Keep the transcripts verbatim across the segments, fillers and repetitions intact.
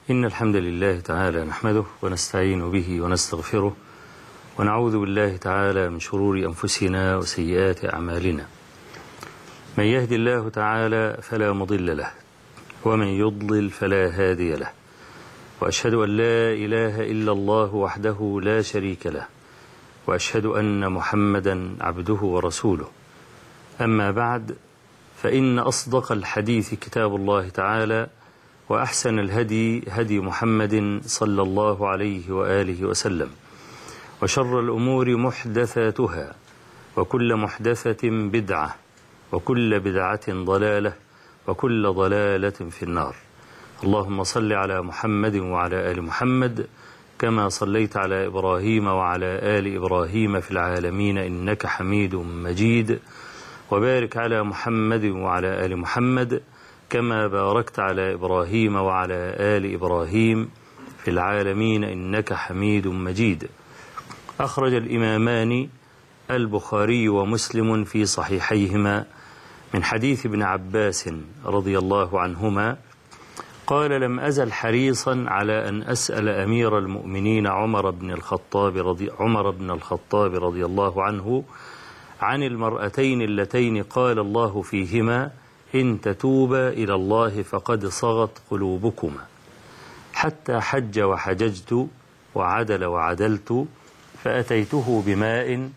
إن الحمد لله تعالى نحمده ونستعين به ونستغفره ونعوذ بالله تعالى من شرور أنفسنا وسيئات أعمالنا. من يهد الله تعالى فلا مضل له ومن يضلل فلا هادي له، وأشهد أن لا إله إلا الله وحده لا شريك له، وأشهد أن محمدا عبده ورسوله. أما بعد، فإن أصدق الحديث كتاب الله تعالى، وأحسن الهدي هدي محمد صلى الله عليه وآله وسلم، وشر الأمور محدثاتها، وكل محدثة بدعة، وكل بدعة ضلالة، وكل ضلالة في النار. اللهم صل على محمد وعلى آل محمد كما صليت على إبراهيم وعلى آل إبراهيم في العالمين إنك حميد مجيد، وبارك على محمد وعلى آل محمد كما باركت على إبراهيم وعلى آل إبراهيم في العالمين إنك حميد مجيد. أخرج الإمامان البخاري ومسلم في صحيحيهما من حديث ابن عباس رضي الله عنهما قال: لم أزل حريصا على أن أسأل أمير المؤمنين عمر بن الخطاب رضي, عمر بن الخطاب رضي الله عنه عن المرأتين اللتين قال الله فيهما: إن تتوبا إلى الله فقد صغت قلوبكما، حتى حج وحججت وعدل وعدلت، فأتيته بماء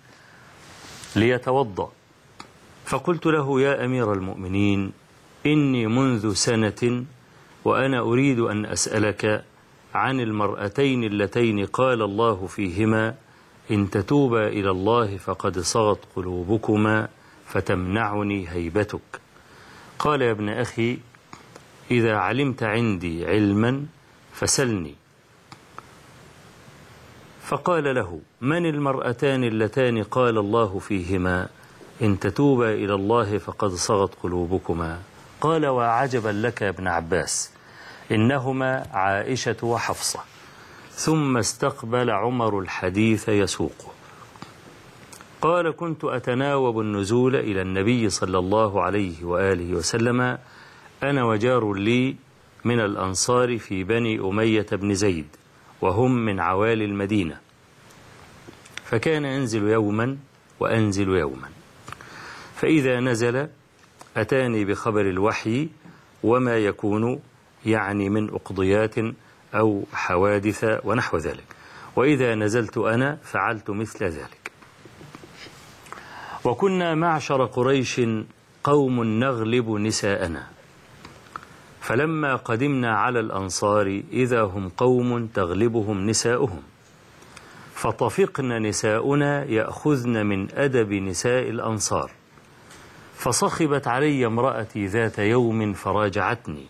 ليتوضأ، فقلت له: يا أمير المؤمنين، إني منذ سنة وأنا أريد أن أسألك عن المرأتين اللتين قال الله فيهما: إن تتوبا إلى الله فقد صغت قلوبكما، فتمنعني هيبتك. قال: يا ابن أخي، إذا علمت عندي علما فسلني. فقال له: من المرأتان اللتان قال الله فيهما: إن تتوبا إلى الله فقد صغت قلوبكما؟ قال: وعجبا لك يا ابن عباس، إنهما عائشة وحفصة. ثم استقبل عمر الحديث يسوقه. قال: كنت أتناوب النزول إلى النبي صلى الله عليه وآله وسلم أنا وجار لي من الأنصار في بني أمية بن زيد، وهم من عوالي المدينة، فكان ينزل يوما وأنزل يوما، فإذا نزل أتاني بخبر الوحي وما يكون يعني من أقضيات أو حوادث ونحو ذلك، وإذا نزلت أنا فعلت مثل ذلك. وكنا معشر قريش قوم نغلب نساءنا، فلما قدمنا على الأنصار إذا هم قوم تغلبهم نساؤهم، فطفقن نساؤنا يأخذن من أدب نساء الأنصار، فصخبت علي امرأتي ذات يوم فراجعتني،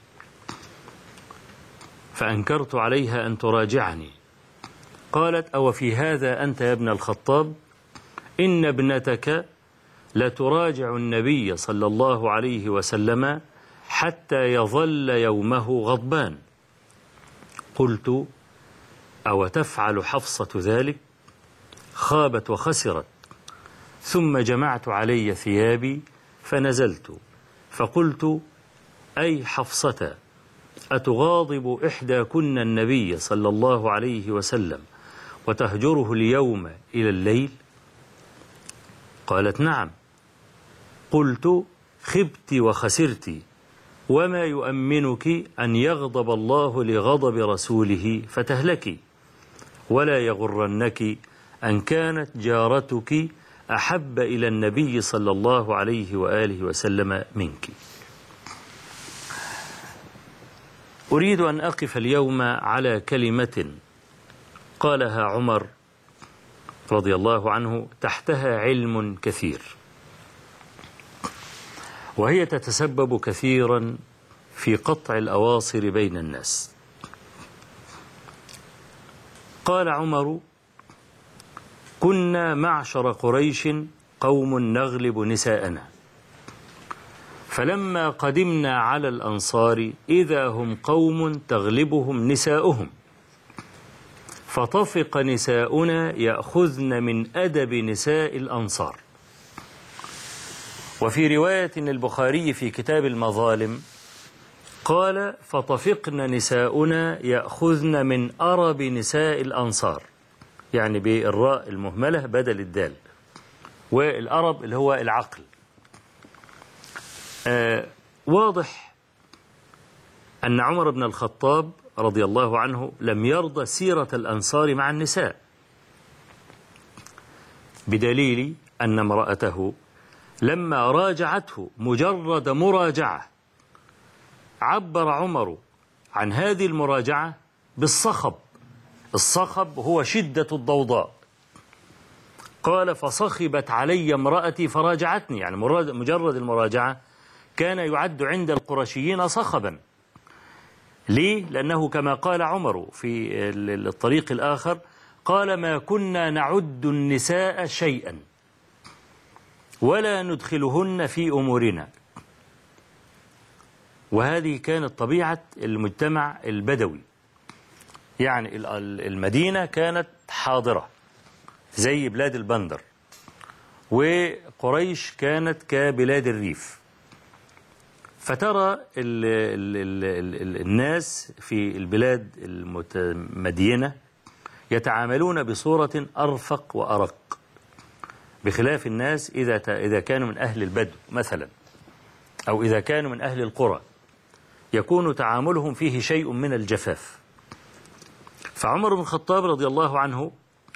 فأنكرت عليها أن تراجعني. قالت: أو في هذا أنت يا ابن الخطاب؟ إن ابنتك لتراجع النبي صلى الله عليه وسلم حتى يظل يومه غضبان. قلت: أو تفعل حفصة ذلك؟ خابت وخسرت. ثم جمعت علي ثيابي فنزلت، فقلت: أي حفصة، أتغاضب إحداكن النبي صلى الله عليه وسلم وتهجره اليوم إلى الليل؟ قالت: نعم. قلت: خبت وخسرت، وما يؤمنك أن يغضب الله لغضب رسوله فتهلكي، ولا يغرنك أن كانت جارتك أحب إلى النبي صلى الله عليه وآله وسلم منك. أريد أن أقف اليوم على كلمة قالها عمر رضي الله عنه تحتها علم كثير، وهي تتسبب كثيرا في قطع الأواصر بين الناس. قال عمر: كنا معشر قريش قوم نغلب نساءنا، فلما قدمنا على الأنصار إذا هم قوم تغلبهم نساؤهم، فطفق نساؤنا يأخذن من أدب نساء الأنصار. وفي رواية البخاري في كتاب المظالم قال فطفقن نساؤنا يأخذن من أرب نساء الأنصار، يعني بالراء المهملة بدل الدال، والأرب اللي هو العقل. آه واضح أن عمر بن الخطاب رضي الله عنه لم يرضى سيرة الأنصار مع النساء، بدليل أن امرأته لما راجعته مجرد مراجعة عبر عمر عن هذه المراجعة بالصخب. الصخب هو شدة الضوضاء. قال فصخبت علي امرأتي فراجعتني، يعني مجرد المراجعة كان يعد عند القرشيين صخبا. ليه؟ لأنه كما قال عمر في الطريق الآخر قال ما كنا نعد النساء شيئا ولا ندخلهن في أمورنا. وهذه كانت طبيعة المجتمع البدوي، يعني المدينة كانت حاضرة زي بلاد البندر، وقريش كانت كبلاد الريف. فترى ال ال ال ال الناس في البلاد المتمدينة يتعاملون بصورة أرفق وأرق، بخلاف الناس إذا إذا كانوا من أهل البدو مثلا، أو إذا كانوا من أهل القرى يكون تعاملهم فيه شيء من الجفاف. فعمر بن الخطاب رضي الله عنه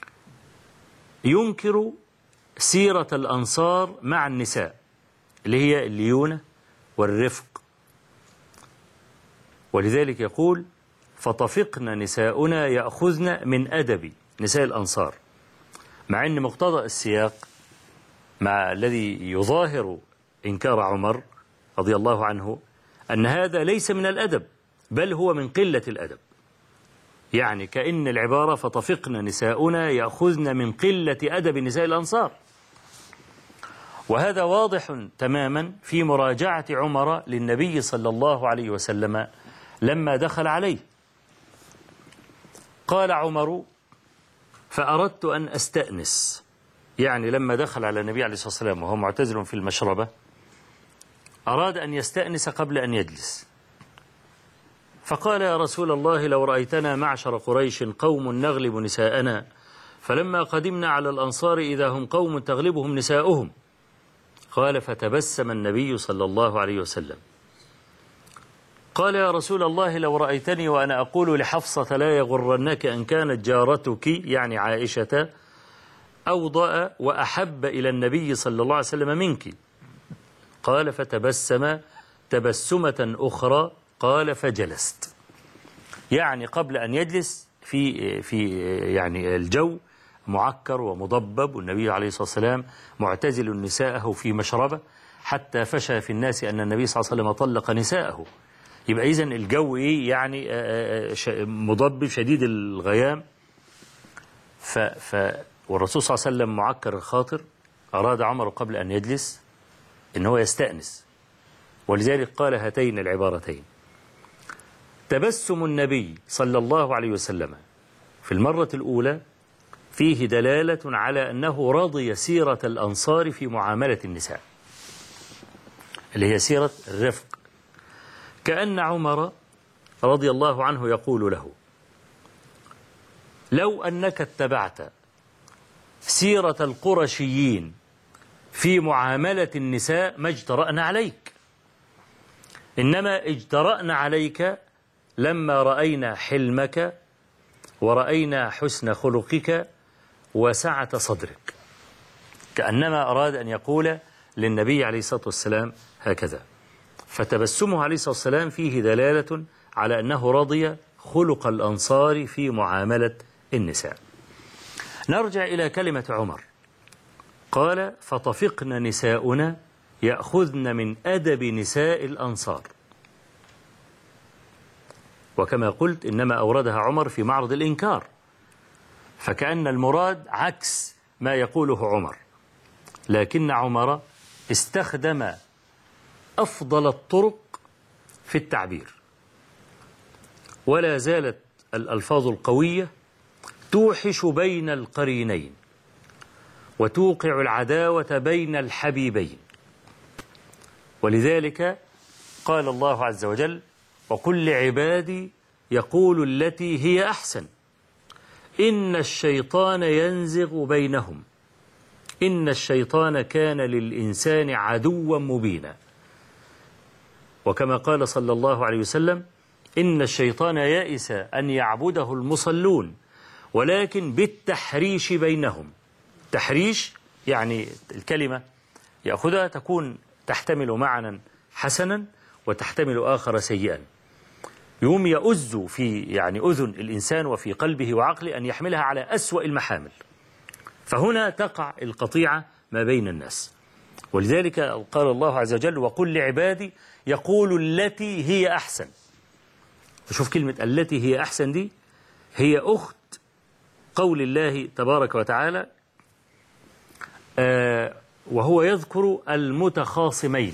ينكر سيرة الأنصار مع النساء اللي هي الليونة والرفق، ولذلك يقول فطفقن نساؤنا يأخذن من أدب نساء الأنصار، مع أن مقتضى السياق مع الذي يظاهر إنكار عمر رضي الله عنه أن هذا ليس من الأدب بل هو من قلة الأدب، يعني كأن العبارة فطفقن نساؤنا يأخذن من قلة أدب نساء الأنصار. وهذا واضح تماما في مراجعة عمر للنبي صلى الله عليه وسلم لما دخل عليه. قال عمر فأردت أن أستأنس، يعني لما دخل على النبي عليه الصلاة والسلام وهو معتزل في المشربة أراد أن يستأنس قبل أن يجلس، فقال يا رسول الله لو رأيتنا معشر قريش قوم نغلب نساءنا، فلما قدمنا على الأنصار إذا هم قوم تغلبهم نساؤهم. قال فتبسم النبي صلى الله عليه وسلم. قال يا رسول الله لو رأيتني وأنا أقول لحفصة لا يغرنك أن كانت جارتك يعني عائشة أوضأ وأحب إلى النبي صلى الله عليه وسلم منك. قال فتبسم تبسمة أخرى قال فجلست، يعني قبل أن يجلس في في يعني الجو معكر ومضبب، والنبي عليه الصلاة والسلام معتزل نساءه في مشربة حتى فشى في الناس أن النبي صلى الله عليه وسلم طلق نساءه. يبقى إذن الجو إيه يعني مضبب شديد الغيام. ف ف والرسول صلى الله عليه وسلم معكر الخاطر، أراد عمر قبل أن يجلس إن هو يستأنس، ولذلك قال هاتين العبارتين. تبسم النبي صلى الله عليه وسلم في المرة الأولى فيه دلالة على أنه رضي سيرة الأنصار في معاملة النساء اللي هي سيرة الرفق، كأن عمر رضي الله عنه يقول له لو أنك اتبعت سيرة القرشيين في معاملة النساء ما اجترأنا عليك، إنما اجترأنا عليك لما رأينا حلمك ورأينا حسن خلقك وسعة صدرك. كأنما أراد أن يقول للنبي عليه الصلاة والسلام هكذا. فتبسمه عليه الصلاة والسلام فيه دلالة على أنه رضي خلق الأنصار في معاملة النساء. نرجع إلى كلمة عمر. قال فطفقن نساؤنا يأخذن من أدب نساء الأنصار، وكما قلت إنما أوردها عمر في معرض الإنكار، فكأن المراد عكس ما يقوله عمر، لكن عمر استخدم أفضل الطرق في التعبير، ولا زالت الألفاظ القوية توحش بين القرينين وتوقع العداوة بين الحبيبين. ولذلك قال الله عز وجل وقل لعبادي يقول التي هي أحسن إن الشيطان ينزغ بينهم إن الشيطان كان للإنسان عدوا مبينا. وكما قال صلى الله عليه وسلم إن الشيطان يئس أن يعبده المصلون ولكن بالتحريش بينهم. تحريش يعني الكلمة يأخذها تكون تحتمل معنى حسنا وتحتمل آخر سيئا، يوم يؤز في يعني أذن الإنسان وفي قلبه وعقله أن يحملها على أسوأ المحامل، فهنا تقع القطيعة ما بين الناس. ولذلك قال الله عز وجل وقل لعبادي يقول التي هي أحسن. شوف كلمة التي هي أحسن دي هي أخت قول الله تبارك وتعالى آه وهو يذكر المتخاصمين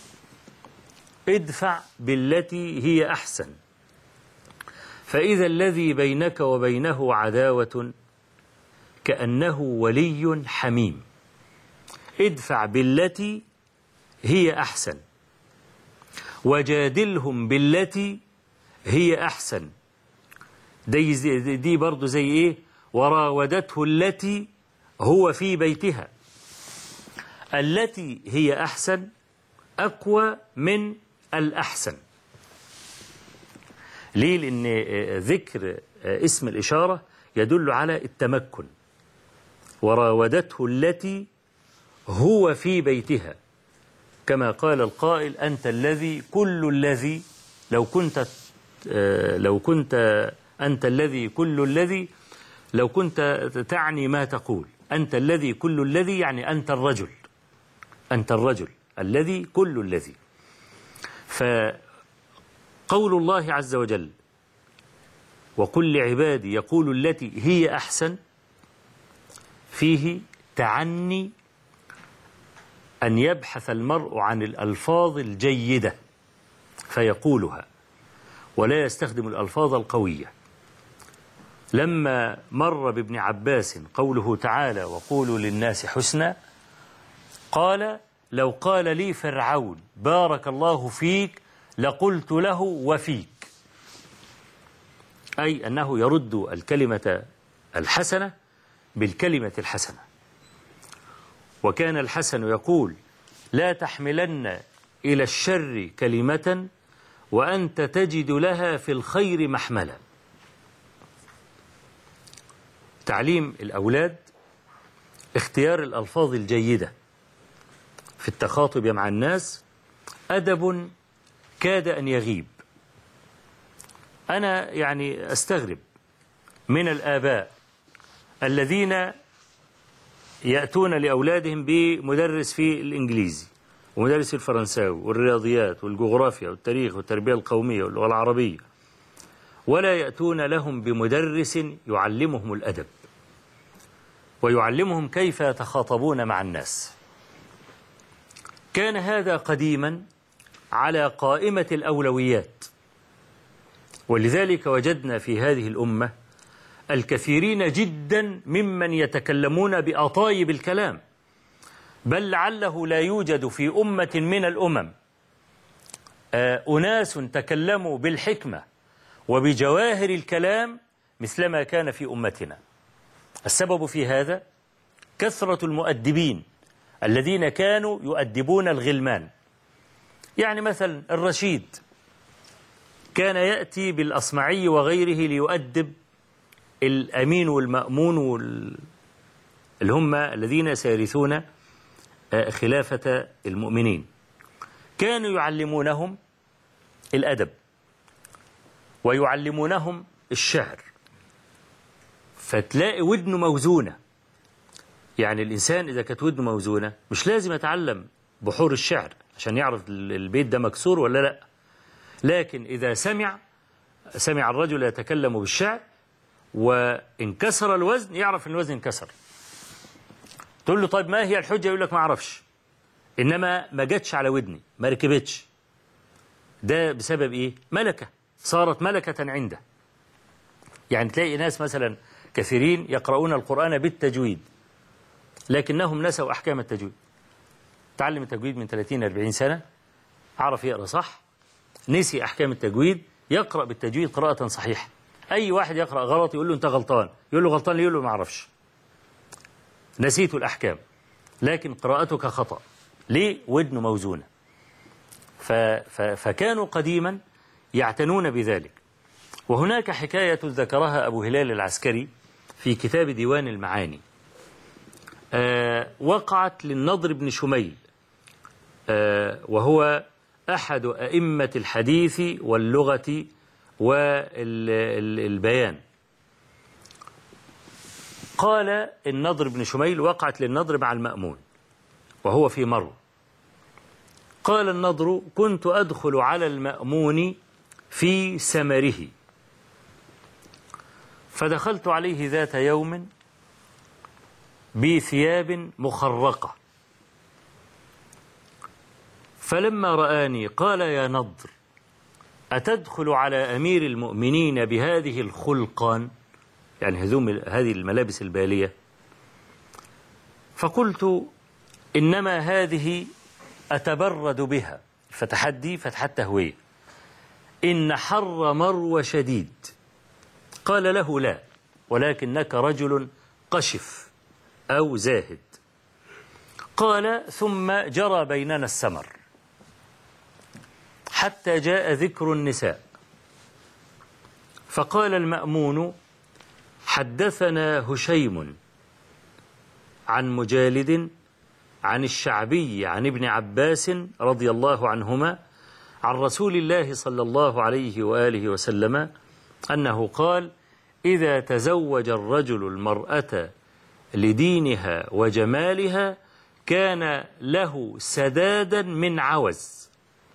ادفع بالتي هي أحسن فإذا الذي بينك وبينه عداوة كأنه ولي حميم. ادفع بالتي هي أحسن وجادلهم بالتي هي أحسن. دي, دي برضو زي إيه وراودته التي هو في بيتها. التي هي أحسن أقوى من الأحسن. ليه؟ لأن ذكر اسم الإشارة يدل على التمكن. وراودته التي هو في بيتها كما قال القائل أنت الذي كل الذي لو كنت لو كنت أنت الذي كل الذي لو كنت تعني ما تقول أنت الذي كل الذي يعني أنت الرجل أنت الرجل الذي كل الذي. فقول الله عز وجل وقل لعبادي يقول التي هي أحسن فيه تعني أن يبحث المرء عن الألفاظ الجيدة فيقولها ولا يستخدم الألفاظ القوية. لما مر بابن عباس قوله تعالى وقولوا للناس حسنا قال لو قال لي فرعون بارك الله فيك لقلت له وفيك، أي أنه يرد الكلمة الحسنة بالكلمة الحسنة. وكان الحسن يقول لا تحملن إلى الشر كلمة وأنت تجد لها في الخير محملا. تعليم الأولاد اختيار الألفاظ الجيدة في التخاطب مع الناس أدب كاد أن يغيب. أنا يعني أستغرب من الآباء الذين يأتون لأولادهم بمدرس في الإنجليزي ومدرس في الفرنساوي والرياضيات والجغرافيا والتاريخ والتربية القومية واللغة العربية، ولا يأتون لهم بمدرس يعلمهم الأدب ويعلمهم كيف يتخاطبون مع الناس. كان هذا قديما على قائمة الأولويات، ولذلك وجدنا في هذه الأمة الكثيرين جدا ممن يتكلمون بأطايب الكلام، بل لعله لا يوجد في أمة من الأمم أناس تكلموا بالحكمة وبجواهر الكلام مثلما كان في أمتنا. السبب في هذا كثرة المؤدبين الذين كانوا يؤدبون الغلمان. يعني مثلا الرشيد كان يأتي بالأصمعي وغيره ليؤدب الأمين والمأمون وال... اللي هم الذين سيرثون خلافة المؤمنين. كانوا يعلمونهم الأدب ويعلمونهم الشعر، فتلاقي ودنه موزونة. يعني الإنسان إذا كانت ودنه موزونة مش لازم يتعلم بحور الشعر عشان يعرف البيت ده مكسور ولا لا، لكن إذا سمع سمع الرجل يتكلم بالشعر وانكسر الوزن يعرف أن الوزن انكسر. تقول له طيب ما هي الحجة؟ يقول لك ما أعرفش، إنما ما جاتش على ودني، ما ركبتش. ده بسبب إيه؟ ملكة، صارت ملكة عنده. يعني تلاقي ناس مثلا كثيرين يقرؤون القرآن بالتجويد لكنهم نسوا أحكام التجويد. تعلم التجويد من ثلاثين أربعين سنة، عرف يقرأ صح، نسي أحكام التجويد يقرأ بالتجويد قراءة صحيحة. أي واحد يقرأ غلط يقول له أنت غلطان، يقول له غلطان ليه؟ يقول له ما أعرفش، نسيت الأحكام، لكن قراءتك خطأ. ليه؟ ودنه موزونة. ف... ف... فكانوا قديما يعتنون بذلك. وهناك حكاية ذكرها أبو هلال العسكري في كتاب ديوان المعاني، آه وقعت للنضر بن شميل، آه وهو أحد أئمة الحديث واللغة والبيان. قال النضر بن شميل وقعت للنضر مع المأمون وهو في مرو. قال النضر: كنت أدخل على المأمون في سمره، فدخلت عليه ذات يوم بثياب مخرقة، فلما رآني قال: يا نضر، أتدخل على أمير المؤمنين بهذه الخلقان، يعني هذوم هذه الملابس البالية؟ فقلت: إنما هذه أتبرد بها، فتحدي فتحت تهويه، إن حر مرو شديد. قال له: لا، ولكنك رجل قشف أو زاهد. قال: ثم جرى بيننا السمر حتى جاء ذكر النساء، فقال المأمون: حدثنا هشيم عن مجالد عن الشعبي عن ابن عباس رضي الله عنهما عن رسول الله صلى الله عليه وآله وسلم أنه قال: إذا تزوج الرجل المرأة لدينها وجمالها كان له سدادا من عوز.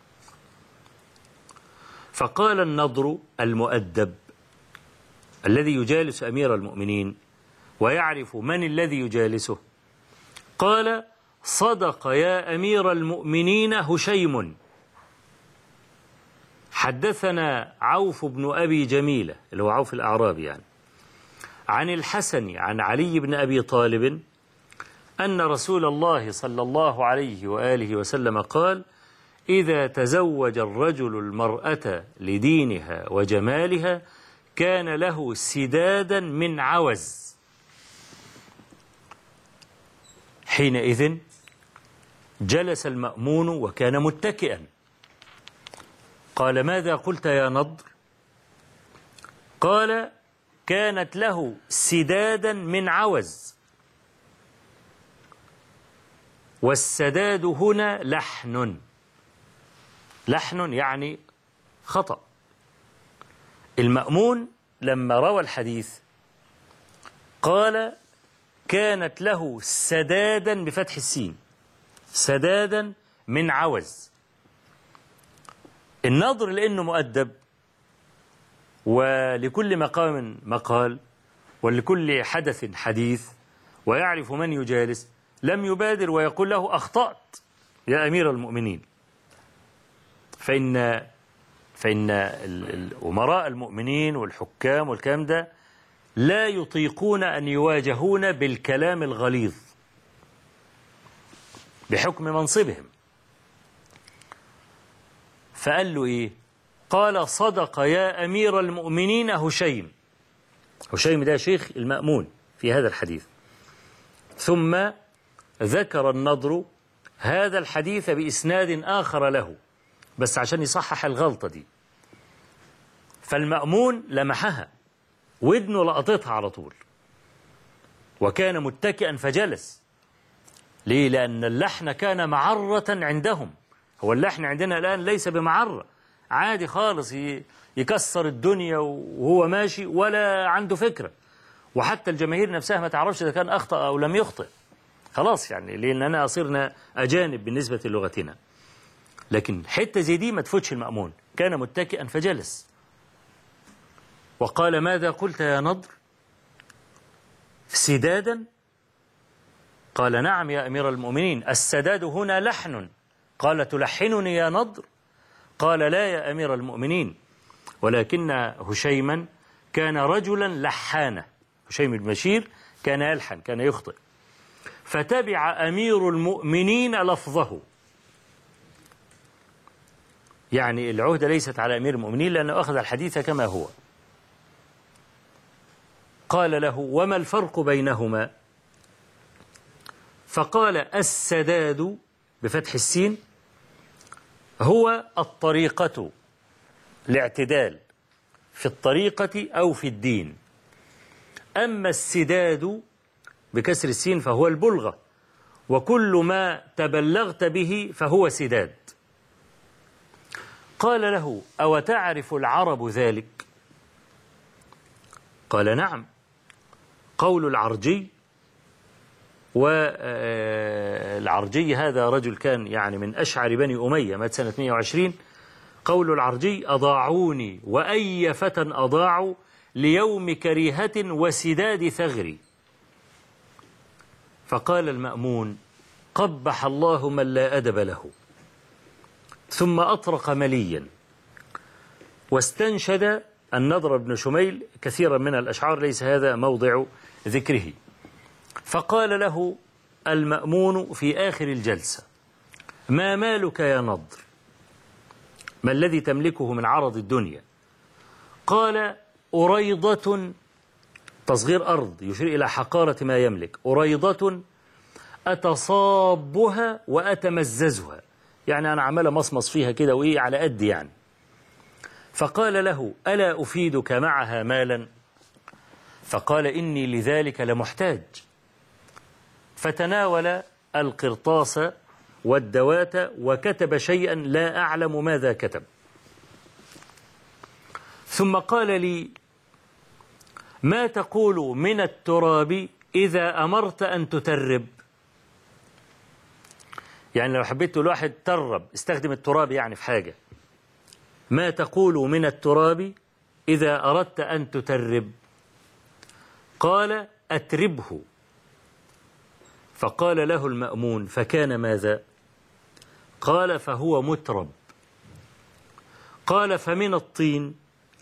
فقال النضر المؤدب الذي يجالس أمير المؤمنين ويعرف من الذي يجالسه، قال: صدق يا أمير المؤمنين هشيم، حدثنا عوف بن أبي جميلة اللي هو عوف الأعرابي يعني، عن الحسن عن علي بن أبي طالب أن رسول الله صلى الله عليه وآله وسلم قال: إذا تزوج الرجل المرأة لدينها وجمالها كان له سدادا من عوز. حينئذ جلس المأمون وكان متكئا. قال: ماذا قلت يا نضر؟ قال: كانت له سدادا من عوز. والسداد هنا لحن، لحن يعني خطأ. المأمون لما روى الحديث قال: كانت له سدادا بفتح السين، سدادا من عوز. النضر لأنه مؤدب ولكل مقام مقال ولكل حدث حديث ويعرف من يجالس، لم يبادر ويقول له: أخطأت يا أمير المؤمنين. فإن فإن الأمراء المؤمنين والحكام والكلام ده لا يطيقون أن يواجهون بالكلام الغليظ بحكم منصبهم. فقال له إيه؟ قال: صدق يا أمير المؤمنين هشيم. هشيم ده شيخ المأمون في هذا الحديث. ثم ذكر النضر هذا الحديث بإسناد آخر له بس عشان يصحح الغلطة دي. فالمأمون لمحها، ودنه لقطتها على طول، وكان متكئا فجلس. ليه؟ لأن اللحن كان معرة عندهم. هو اللحن عندنا الآن ليس بمعرة، عادي خالص يكسر الدنيا وهو ماشي ولا عنده فكرة، وحتى الجماهير نفسها ما تعرفش إذا كان أخطأ أو لم يخطئ، خلاص يعني، لأننا صرنا أجانب بالنسبة للغتنا. لكن حتة زي دي ما تفوتش المأمون، كان متكئا فجلس وقال: ماذا قلت يا نضر؟ سدادا؟ قال: نعم يا أمير المؤمنين، السداد هنا لحن. قال: تلحنني يا نضر؟ قال: لا يا أمير المؤمنين، ولكن هشيما كان رجلا لحانا. هشيم بن بشير كان يلحن، كان يخطئ، فتبع أمير المؤمنين لفظه. يعني العهدة ليست على أمير المؤمنين لأنه أخذ الحديث كما هو. قال له: وما الفرق بينهما؟ فقال: السداد بفتح السين هو الطريقة، الاعتدال في الطريقة أو في الدين. أما السداد بكسر السين فهو البلغة، وكل ما تبلغت به فهو سداد. قال له: أو تعرف العرب ذلك؟ قال: نعم. قول العرجي، والعرجي هذا رجل كان يعني من أشعر بني أمية، مات سنة مئة وعشرين. قول العرجي: أضاعوني وأي فتى أضاعوا ليوم كريهة وسداد ثغري. فقال المأمون: قبح الله من لا أدب له. ثم أطرق مليا واستنشد النضر بن شميل كثيرا من الأشعار، ليس هذا موضع ذكره. فقال له المأمون في آخر الجلسة: ما مالك يا نضر؟ ما الذي تملكه من عرض الدنيا؟ قال: أريضة، تصغير أرض يشير إلى حقارة ما يملك، أريضة أتصابها وأتمززها، يعني أنا عمال مصمص فيها كده وإيه على قد يعني. فقال له: ألا أفيدك معها مالا؟ فقال: إني لذلك لمحتاج. فتناول القرطاس والدوات وكتب شيئا لا أعلم ماذا كتب، ثم قال لي: ما تقول من التراب إذا أمرت أن تترب؟ يعني لو حبيت تقول واحد ترب، استخدم التراب يعني في حاجة. ما تقول من التراب إذا أردت أن تترب؟ قال: أتربه. فقال له المأمون: فكان ماذا؟ قال: فهو مترب. قال: فمن الطين؟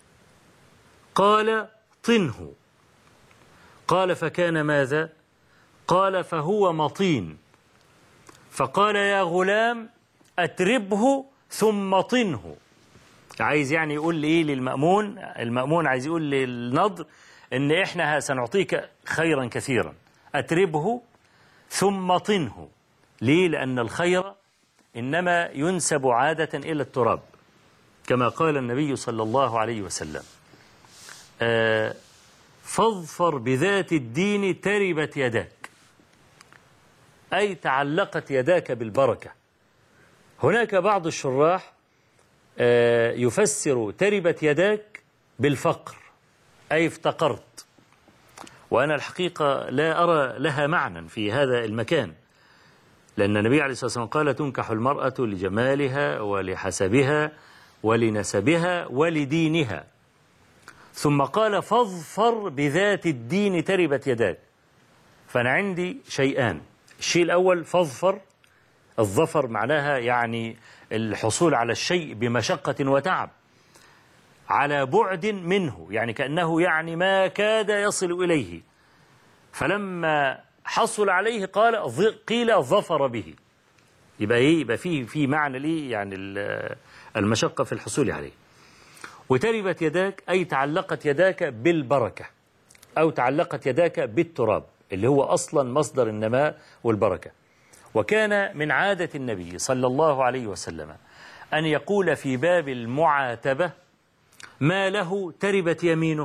قال: طنه. قال: فكان ماذا؟ قال: فهو مطين. فقال: يا غلام أتربه ثم طنه. عايز يعني يقول لي إيه للمأمون؟ المأمون عايز يقول للنضر إن إحنا سنعطيك خيرا كثيرا، أتربه ثم طنه. ليه؟ لأن الخير إنما ينسب عادة إلى التراب، كما قال النبي صلى الله عليه وسلم: آه فاظفر بذات الدين تربت يداك، أي تعلقت يداك بالبركة. هناك بعض الشراح آه يفسر تربت يداك بالفقر، أي افتقرت، وأنا الحقيقة لا أرى لها معنى في هذا المكان، لأن النبي عليه الصلاة والسلام قال: تنكح المرأة لجمالها ولحسبها ولنسبها ولدينها، ثم قال: فاظفر بذات الدين تربت يداك. فأنا عندي شيئان: الشيء الأول فاظفر، الظفر معناها يعني الحصول على الشيء بمشقة وتعب، على بعد منه، يعني كأنه يعني ما كاد يصل إليه، فلما حصل عليه قال قيل ظفر به. يبقى ايه؟ يبقى فيه في معنى ليه يعني المشقة في الحصول عليه. وتربت يداك أي تعلقت يداك بالبركة، أو تعلقت يداك بالتراب اللي هو أصلا مصدر النماء والبركة. وكان من عادة النبي صلى الله عليه وسلم أن يقول في باب المعاتبة: ما له تربت يمينه.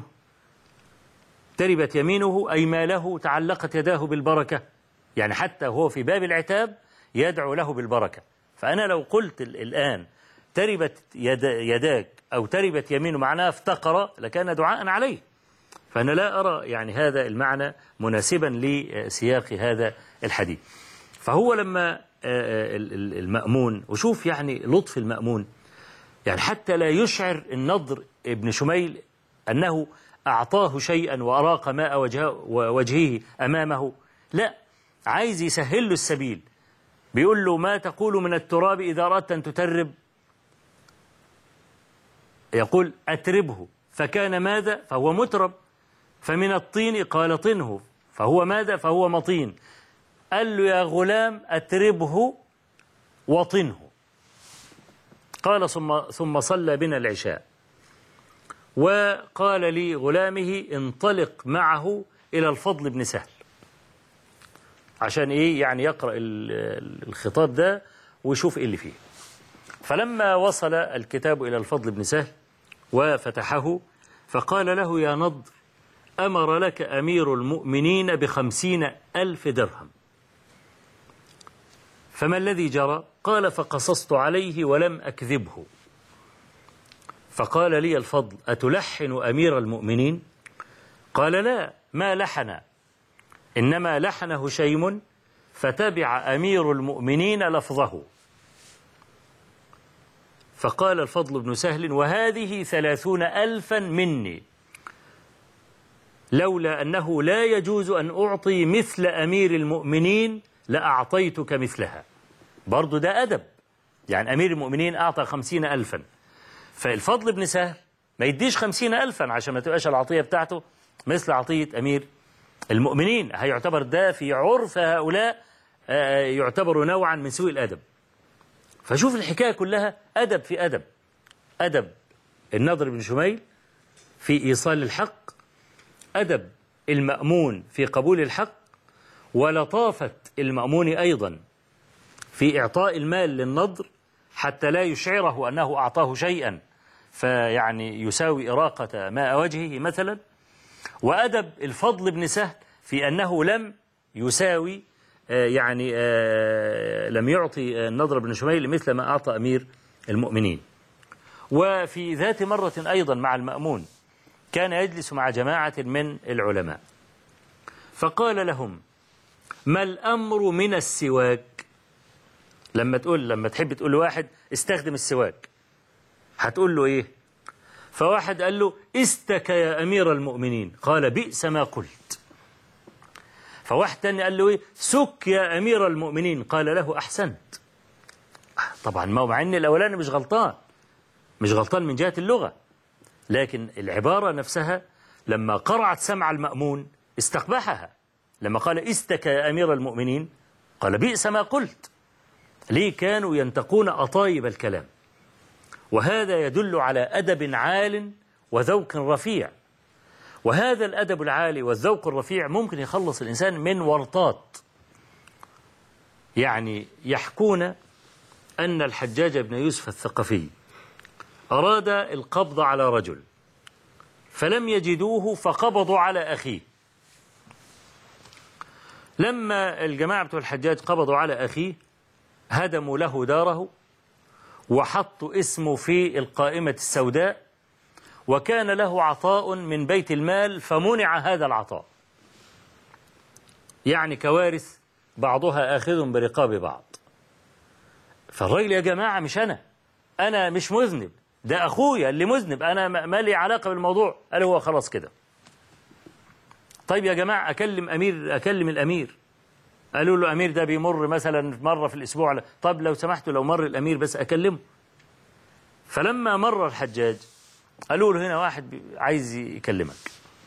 تربت يمينه أي ما له تعلقت يداه بالبركة، يعني حتى هو في باب العتاب يدعو له بالبركة. فأنا لو قلت الآن تربت يد يداك أو تربت يمينه معناه افتقر، لكان دعاء عليه. فأنا لا أرى يعني هذا المعنى مناسبا لسياق هذا الحديث. فهو لما المأمون، وشوف يعني لطف المأمون، يعني حتى لا يشعر النضر ابن شميل أنه أعطاه شيئا وأراق ماء وجهه, وجهه أمامه، لا، عايز يسهل له السبيل. بيقول له: ما تقول من التراب إذا أردت أن تترب؟ يقول: أتربه. فكان ماذا؟ فهو مترب. فمن الطين؟ قال: طنه. فهو ماذا؟ فهو مطين. قال له: يا غلام أتربه وطنه. قال ثم ثم صلى بنا العشاء، وقال لي غلامه انطلق معه إلى الفضل بن سهل عشان إيه يعني يقرأ الخطاب ده ويشوف إيه اللي فيه. فلما وصل الكتاب إلى الفضل بن سهل وفتحه فقال له: يا نضر، أمر لك أمير المؤمنين بخمسين ألف درهم، فما الذي جرى؟ قال: فقصصت عليه ولم أكذبه. فقال لي الفضل: أتلحن أمير المؤمنين؟ قال: لا، ما لحن، إنما لحن هشيم فتبع أمير المؤمنين لفظه. فقال الفضل بن سهل: وهذه ثلاثون ألفا مني، لولا أنه لا يجوز أن أعطي مثل أمير المؤمنين لأعطيتك مثلها. برضو ده أدب، يعني أمير المؤمنين أعطى خمسين ألفا، فالفضل بن سهل ما يديش خمسين ألفا عشان ما تبقاش العطية بتاعته مثل عطية أمير المؤمنين. هيعتبر ده في عرف هؤلاء يعتبر نوعا من سوء الأدب. فشوف الحكاية كلها أدب في أدب، أدب النضر بن شميل في إيصال الحق، أدب المأمون في قبول الحق، ولطافة المأمون أيضا في إعطاء المال للنضر حتى لا يشعره أنه أعطاه شيئا فيعني يساوي إراقة ماء وجهه مثلا، وأدب الفضل بن سهل في أنه لم يساوي آه يعني آه لم يعطي النضر بن شميل مثل ما أعطى أمير المؤمنين. وفي ذات مرة أيضا مع المأمون كان يجلس مع جماعة من العلماء، فقال لهم: ما الأمر من السواك؟ لما تقول لما تحب تقول لواحد استخدم السواك هتقول له إيه؟ فواحد قال له: استك يا أمير المؤمنين، قال: بئس ما قلت. فواحد تاني قال له: إيه؟ سك يا أمير المؤمنين، قال له: أحسنت. طبعا ما مع أن الأولاني مش غلطان، مش غلطان من جهة اللغة، لكن العبارة نفسها لما قرعت سمع المأمون استقبحها. لما قال: استك يا أمير المؤمنين، قال: بئس ما قلت. ليه؟ كانوا ينتقون أطايب الكلام، وهذا يدل على أدب عال وذوق رفيع. وهذا الأدب العالي والذوق الرفيع ممكن يخلص الإنسان من ورطات. يعني يحكون أن الحجاج بن يوسف الثقفي أراد القبض على رجل فلم يجدوه فقبضوا على أخيه. لما الجماعة بتوع الحجاج قبضوا على أخيه هدموا له داره وحطوا اسمه في القائمة السوداء، وكان له عطاء من بيت المال فمنع هذا العطاء. يعني كوارث بعضها آخذ برقاب بعض. فالراجل: يا جماعة مش أنا، أنا مش مذنب، ده أخويا اللي مذنب، أنا ما لي علاقة بالموضوع. قال هو خلاص كده. طيب يا جماعة أكلم أمير أكلم الأمير. قالوا له: أمير ده بيمر مثلا مرة في الأسبوع. طب لو سمحتوا لو مر الأمير بس أكلمه. فلما مر الحجاج قالوا له: هنا واحد عايز يكلمك.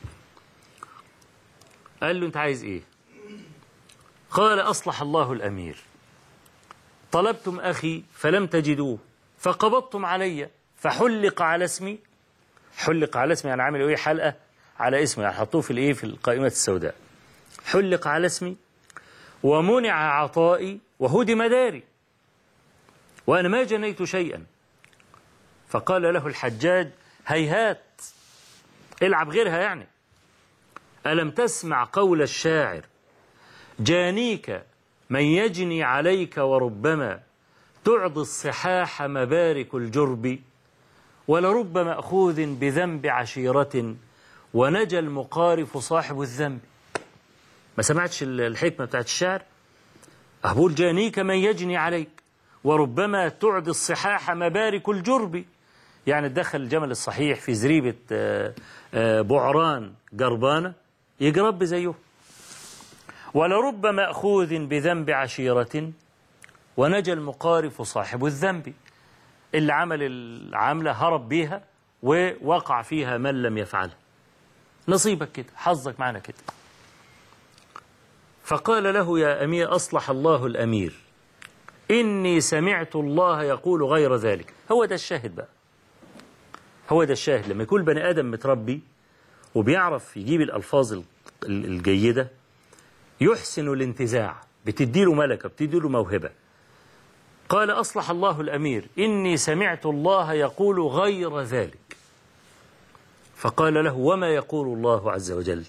قال له: أنت عايز إيه؟ قال: أصلح الله الأمير، طلبتم أخي فلم تجدوه فقبضتم علي فحلق على اسمي. حلق على اسمي يعني عملوا إيه؟ حلقة على اسمي، يعني حطوه في الإيه؟ في القائمة السوداء. حلق على اسمي ومنع عطائي وهدم داري وأنا ما جنيت شيئا. فقال له الحجاج: هيهات، العب غيرها. يعني ألم تسمع قول الشاعر: جانيك من يجني عليك وربما تعضي الصحاح مبارك الجرب، ولرب مأخوذ بذنب عشيرة ونجى المقارف صاحب الذنب. ما سمعتش الحكمة بتاعت الشعر؟ أقول: جانيك من يجني عليك وربما تعضي الصحاح مبارك الجرب، يعني تدخل الجمل الصحيح في زريبة بعران جربانة يجرب زيه. ولرب مأخوذ بذنب عشيرة ونجى المقارف صاحب الذنب، اللي عمل العملة هرب بيها ووقع فيها من لم يفعلها. نصيبك كده، حظك معنا كده. فقال له: يا أمير، أصلح الله الأمير، إني سمعت الله يقول غير ذلك. هو ده الشاهد بقى، هو ده الشاهد. لما يكون بني آدم متربي وبيعرف يجيب الألفاظ الجيدة، يحسن الانتزاع، بتديله ملكة، بتديله موهبة. قال أصلح الله الأمير إني سمعت الله يقول غير ذلك. فقال له وما يقول الله عز وجل؟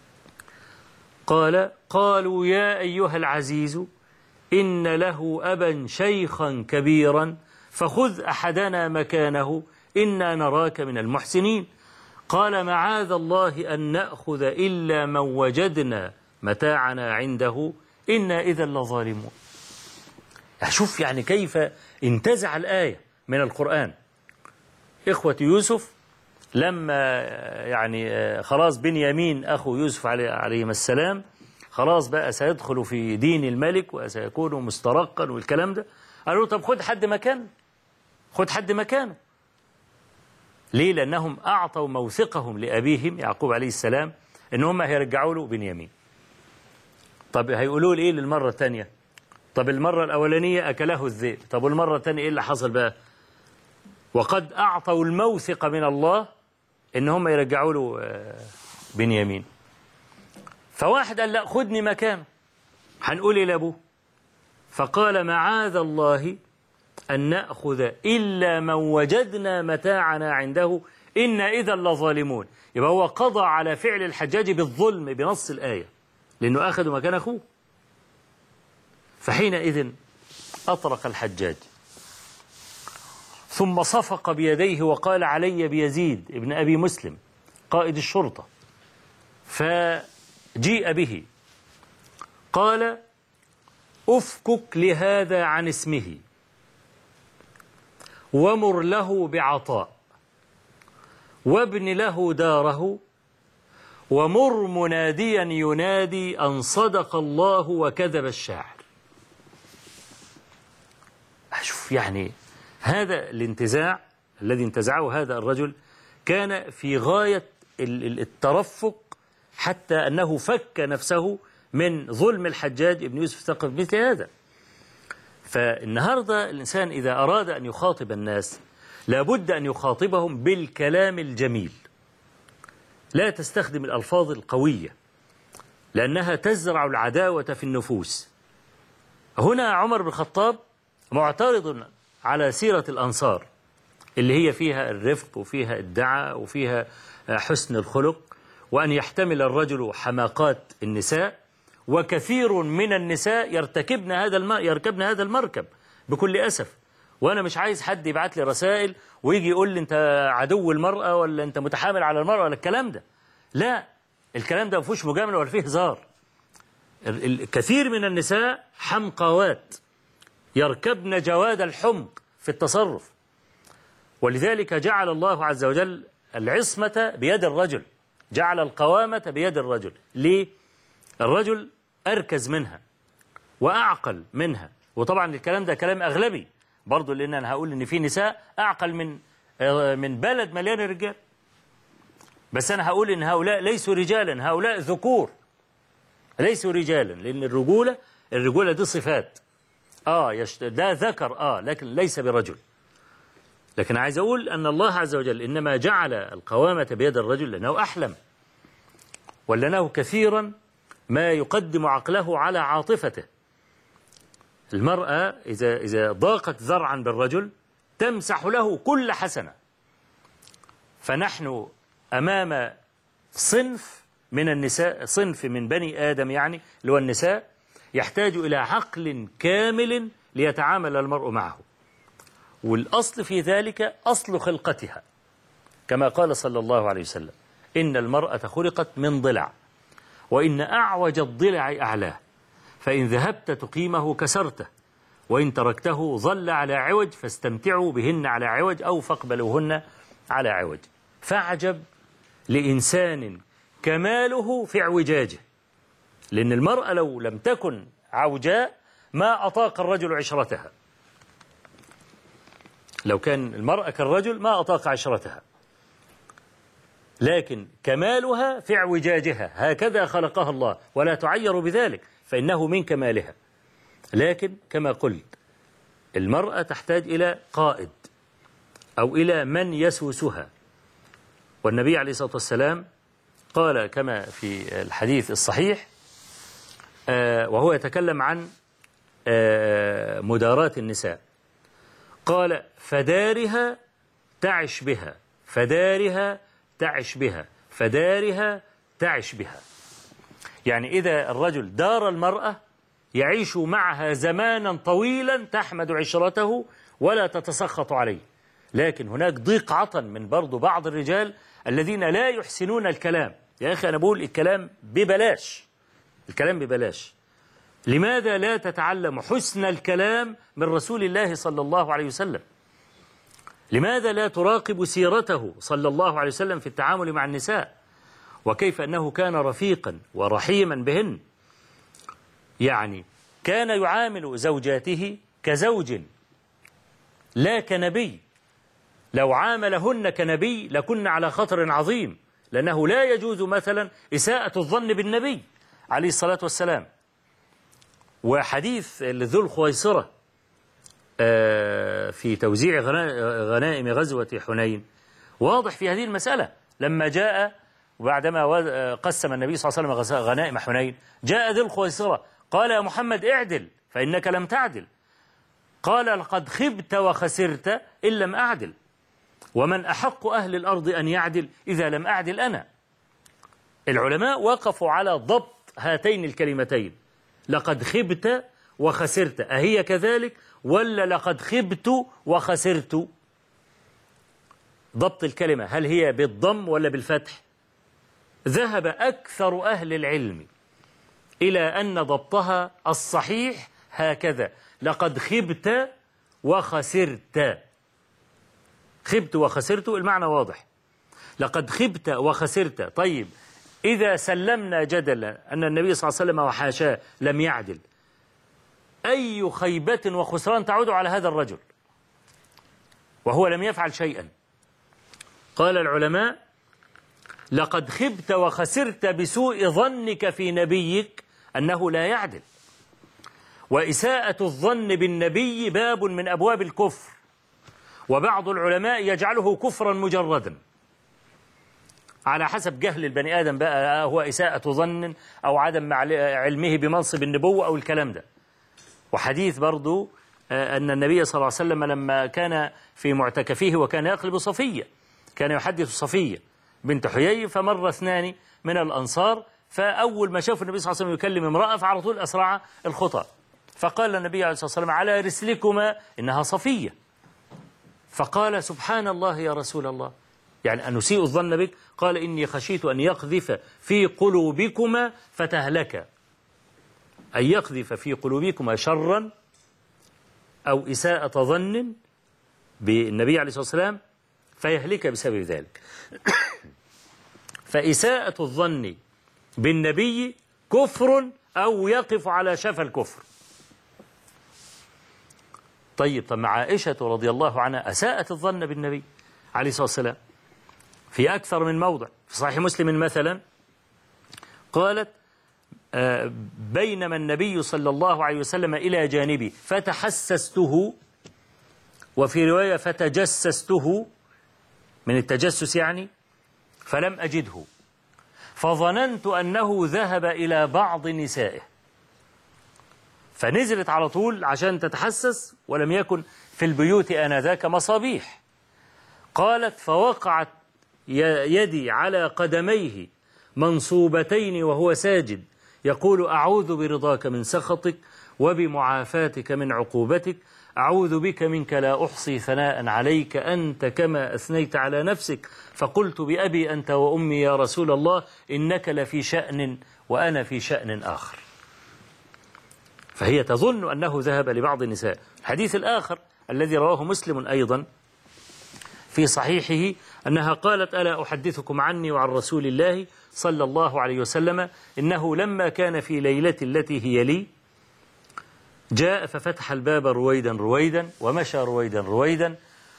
قال قالوا يا أيها العزيز إن له أبا شيخا كبيرا فخذ أحدنا مكانه إنا نراك من المحسنين. قال معاذ الله أن نأخذ إلا من وجدنا متاعنا عنده إنا إذا لظالمون. شوف يعني كيف انتزع الآية من القرآن. إخوة يوسف لما يعني خلاص بنيامين أخو يوسف عليه السلام خلاص بقى سيدخل في دين الملك وسيكون مسترقا والكلام ده، قالوا طب خد حد مكانه، خد حد مكانه. ليه؟ لأنهم أعطوا موثقهم لأبيهم يعقوب عليه السلام إن هم هيرجعوا له بنيامين. طب هيقولوا له إيه للمرة الثانية؟ طب المرة الأولانية أكله الذئب، طب والمرة الثانية إيه اللي حصل بقى؟ وقد أعطوا الموثق من الله إن هم يرجعوا له بنيامين. فواحد قال لا خدني مكانه، هنقول إيه لأبوه؟ فقال معاذ الله أن نأخذ إلا من وجدنا متاعنا عنده إنا إذا لظالمون. يبقى هو قضى على فعل الحجاج بالظلم بنص الآية لأنه أخذ مكان أخوه. فحينئذ أطرق الحجاج ثم صفق بيديه وقال علي بيزيد ابن أبي مسلم قائد الشرطة. فجيء به قال أفكك لهذا عن اسمه ومر له بعطاء وابن له داره ومر مناديا ينادي أن صدق الله وكذب الشاعر. أشوف يعني هذا الانتزاع الذي انتزعه هذا الرجل كان في غاية الترفق حتى أنه فك نفسه من ظلم الحجاج ابن يوسف الثقفي مثل هذا. فالنهاردة الإنسان إذا أراد أن يخاطب الناس لابد أن يخاطبهم بالكلام الجميل، لا تستخدم الألفاظ القوية لأنها تزرع العداوة في النفوس. هنا عمر بن الخطاب معترض على سيرة الأنصار اللي هي فيها الرفق وفيها الدعاء وفيها حسن الخلق، وأن يحتمل الرجل حماقات النساء، وكثير من النساء يرتكبن هذا الم... يركبن هذا المركب بكل أسف. وأنا مش عايز حد يبعت لي رسائل ويجي يقول لي أنت عدو المرأة ولا أنت متحامل على المرأة ولا الكلام ده. لا، الكلام ده ما فيهوش مجاملة ولا فيه هزار. الكثير من النساء حمقوات يركبن جواد الحمق في التصرف، ولذلك جعل الله عز وجل العصمة بيد الرجل، جعل القوامة بيد الرجل. ليه؟ الرجل أركز منها وأعقل منها. وطبعا الكلام ده كلام أغلبي برضو، لأن أنا هقول إن في نساء أعقل من من بلد مليان رجال، بس أنا هقول إن هؤلاء ليسوا رجالا، هؤلاء ذكور ليسوا رجالا، لأن الرجولة الرجولة دي صفات آه يشت... ده ذكر آه لكن ليس برجل. لكن عايز أقول أن الله عز وجل إنما جعل القوامة بيد الرجل لأنه أحلم، ولأنه كثيرا ما يقدم عقله على عاطفته. المرأة إذا إذا ضاقت ذرعا بالرجل تمسح له كل حسنة. فنحن أمام صنف من النساء، صنف من بني آدم يعني اللي هو النساء، يحتاج إلى عقل كامل ليتعامل المرء معه. والأصل في ذلك أصل خلقتها، كما قال صلى الله عليه وسلم إن المرأة خلقت من ضلع وإن أعوج الضلع أعلاه، فإن ذهبت تقيمه كسرته وإن تركته ظل على عوج فاستمتعوا بهن على عوج أو فاقبلوهن على عوج. فاعجب لإنسان كماله في اعوجاجه، لأن المرأة لو لم تكن عوجاء ما أطاق الرجل عشرتها. لو كان المرأة كالرجل ما أطاق عشرتها، لكن كمالها في اعوجاجها، هكذا خلقها الله ولا تعير بذلك فإنه من كمالها. لكن كما قلت المرأة تحتاج إلى قائد أو إلى من يسوسها. والنبي عليه الصلاة والسلام قال كما في الحديث الصحيح وهو يتكلم عن مداراة النساء، قال فدارها تعش بها، فدارها تعش بها، فدارها تعش بها. يعني إذا الرجل دار المرأة يعيش معها زمانا طويلا تحمد عشرته ولا تتسخط عليه. لكن هناك ضيق عطن من برضو بعض الرجال الذين لا يحسنون الكلام. يا أخي أنا بقول الكلام ببلاش، الكلام ببلاش. لماذا لا تتعلم حسن الكلام من رسول الله صلى الله عليه وسلم؟ لماذا لا تراقب سيرته صلى الله عليه وسلم في التعامل مع النساء، وكيف أنه كان رفيقا ورحيما بهن؟ يعني كان يعامل زوجاته كزوج لا كنبي. لو عاملهن كنبي لكن على خطر عظيم، لأنه لا يجوز مثلا إساءة الظن بالنبي عليه الصلاة والسلام. وحديث ذو الخويصرة في توزيع غنائم غزوة حنين واضح في هذه المسألة. لما جاء وبعدما قسم النبي صلى الله عليه وسلم غنائم حنين، جاء ذو الخويصرة قال يا محمد اعدل فإنك لم تعدل. قال لقد خبت وخسرت إن لم أعدل، ومن أحق أهل الأرض أن يعدل إذا لم أعدل أنا. العلماء وقفوا على ضبط هاتين الكلمتين، لقد خبت وخسرت، أهي كذلك ولا لقد خبت وخسرت؟ ضبط الكلمة هل هي بالضم ولا بالفتح؟ ذهب أكثر أهل العلم إلى أن ضبطها الصحيح هكذا، لقد خبت وخسرت. خبت وخسرت المعنى واضح، لقد خبت وخسرت. طيب إذا سلمنا جدلا أن النبي صلى الله عليه وسلم وحاشاه لم يعدل، أي خيبة وخسران تعود على هذا الرجل وهو لم يفعل شيئا؟ قال العلماء لقد خبت وخسرت بسوء ظنك في نبيك أنه لا يعدل. وإساءة الظن بالنبي باب من أبواب الكفر، وبعض العلماء يجعله كفرا مجردا على حسب جهل البني آدم، بقى هو إساءة ظن أو عدم علمه بمنصب النبوة أو الكلام ده. وحديث برضو أن النبي صلى الله عليه وسلم لما كان في معتكفيه وكان يقلب صفية، كان يحدث صفية بنت حيي، فمر اثنان من الأنصار، فأول ما شاف النبي صلى الله عليه وسلم يكلم امرأة فعلى طول أسرع الخطى، فقال النبي عليه الصلاة والسلام على رسلكما إنها صفية. فقال سبحان الله يا رسول الله، يعني أن نسيء الظن بك؟ قال إني خشيت أن يقذف في قلوبكما فتهلك، أن يقذف في قلوبكما شرا أو إساءة ظن بالنبي عليه الصلاة والسلام فيهلك بسبب ذلك. فإساءة الظن بالنبي كفر أو يقف على شفا الكفر. طيب طب مع عائشة رضي الله عنها أساءت الظن بالنبي عليه الصلاة والسلام في أكثر من موضع. في صحيح مسلم مثلا قالت بينما النبي صلى الله عليه وسلم إلى جانبي فتحسسته، وفي رواية فتجسسته من التجسس يعني، فلم أجده فظننت أنه ذهب إلى بعض نسائه، فنزلت على طول عشان تتحسس ولم يكن في البيوت آنذاك مصابيح. قالت فوقعت يدي على قدميه منصوبتين وهو ساجد يقول أعوذ برضاك من سخطك وبمعافاتك من عقوبتك، أعوذ بك منك لا أحصي ثناء عليك أنت كما أثنيت على نفسك، فقلت بأبي أنت وأمي يا رسول الله إنك لفي شأن وأنا في شأن آخر. فهي تظن أنه ذهب لبعض النساء. الحديث الآخر الذي رواه مسلم أيضا في صحيحه أنها قالت ألا أحدثكم عني وعن رسول الله صلى الله عليه وسلم إنه لما كان في ليلة التي هي لي جاء ففتح الباب رويدا رويدا ومشى رويدا رويدا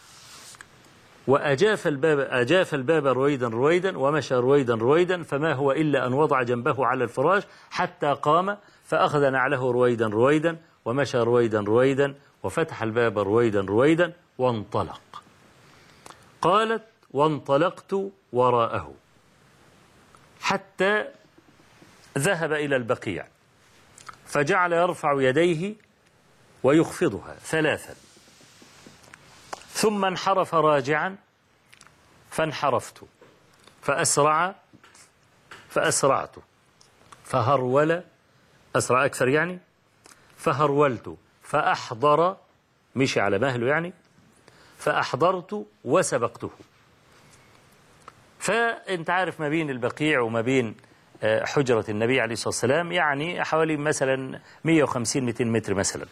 وأجاف الباب أجاف الباب رويدا رويدا ومشى رويدا رويدا، فما هو إلا أن وضع جنبه على الفراش حتى قام فأخذ نعله رويدا رويدا ومشى رويدا رويدا وفتح الباب رويدا رويدا وانطلق. قالت: وانطلقت وراءه حتى ذهب إلى البقيع، فجعل يرفع يديه ويخفضها ثلاثا، ثم انحرف راجعا فانحرفت، فأسرع فأسرعت، فهرول أسرع أكثر يعني، فهرولت، فأحضر مشي على مهله يعني، فأحضرت وسبقته. فأنت عارف ما بين البقيع وما بين حجرة النبي عليه الصلاة والسلام يعني حوالي مثلا مئة وخمسين مئتين متر مثلا،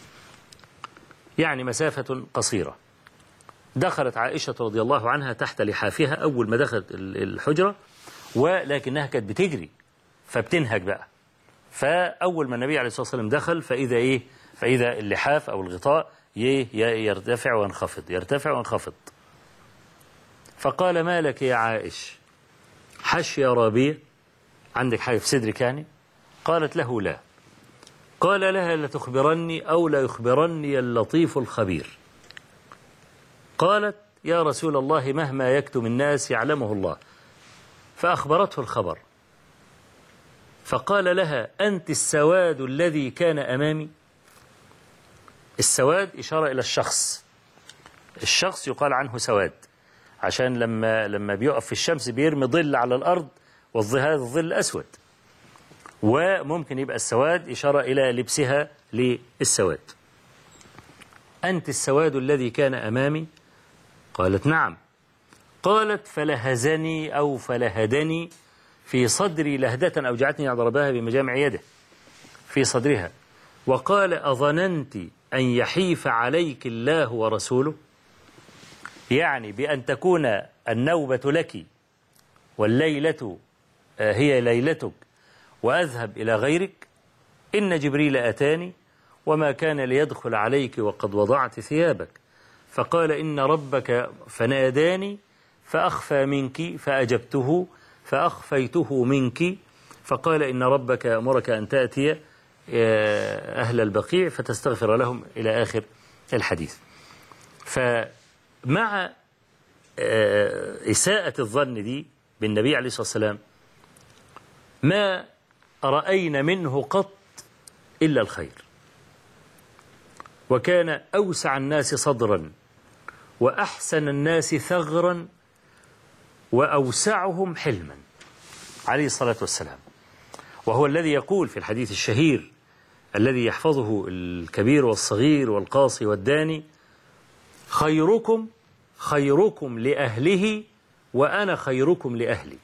يعني مسافة قصيرة. دخلت عائشة رضي الله عنها تحت لحافها أول ما دخلت الحجرة، ولكنها كانت بتجري فبتنهج بقى. فأول ما النبي عليه الصلاة والسلام دخل فإذا إيه فإذا اللحاف أو الغطاء يرتفع وينخفض يرتفع وينخفض. فقال: ما لك يا عائش، حش يا رابية، عندك حاجة في صدرك يعني؟ قالت له: لا. قال لها: لتخبرني أو لا يخبرني اللطيف الخبير. قالت: يا رسول الله مهما يكتم الناس يعلمه الله. فأخبرته الخبر، فقال لها: أنت السواد الذي كان أمامي. السواد إشارة إلى الشخص، الشخص يقال عنه سواد، عشان لما لما بيقف في الشمس بيرمي ظل على الأرض، والظل الظل أسود، وممكن يبقى السواد إشارة إلى لبسها للسواد. أنت السواد الذي كان أمامي؟ قالت: نعم. قالت: فلهزني أو فلهدني في صدري لهدة أوجعتني، ضربها بمجامع يده في صدرها، وقال: أظننت أن يحيف عليك الله ورسوله؟ يعني بأن تكون النوبة لك والليلة هي ليلتك وأذهب إلى غيرك؟ إن جبريل أتاني وما كان ليدخل عليك وقد وضعت ثيابك، فقال: إن ربك فناداني فأخفى منك فأجبته فأخفيته منك، فقال: إن ربك أمرك أن تأتي أهل البقيع فتستغفر لهم إلى آخر الحديث. فمع إساءة الظن دي بالنبي عليه الصلاة والسلام ما رأينا منه قط إلا الخير، وكان أوسع الناس صدرا وأحسن الناس ثغرا وأوسعهم حلما عليه الصلاة والسلام. وهو الذي يقول في الحديث الشهير الذي يحفظه الكبير والصغير والقاصي والداني: خيركم خيركم لأهله وأنا خيركم لأهلي.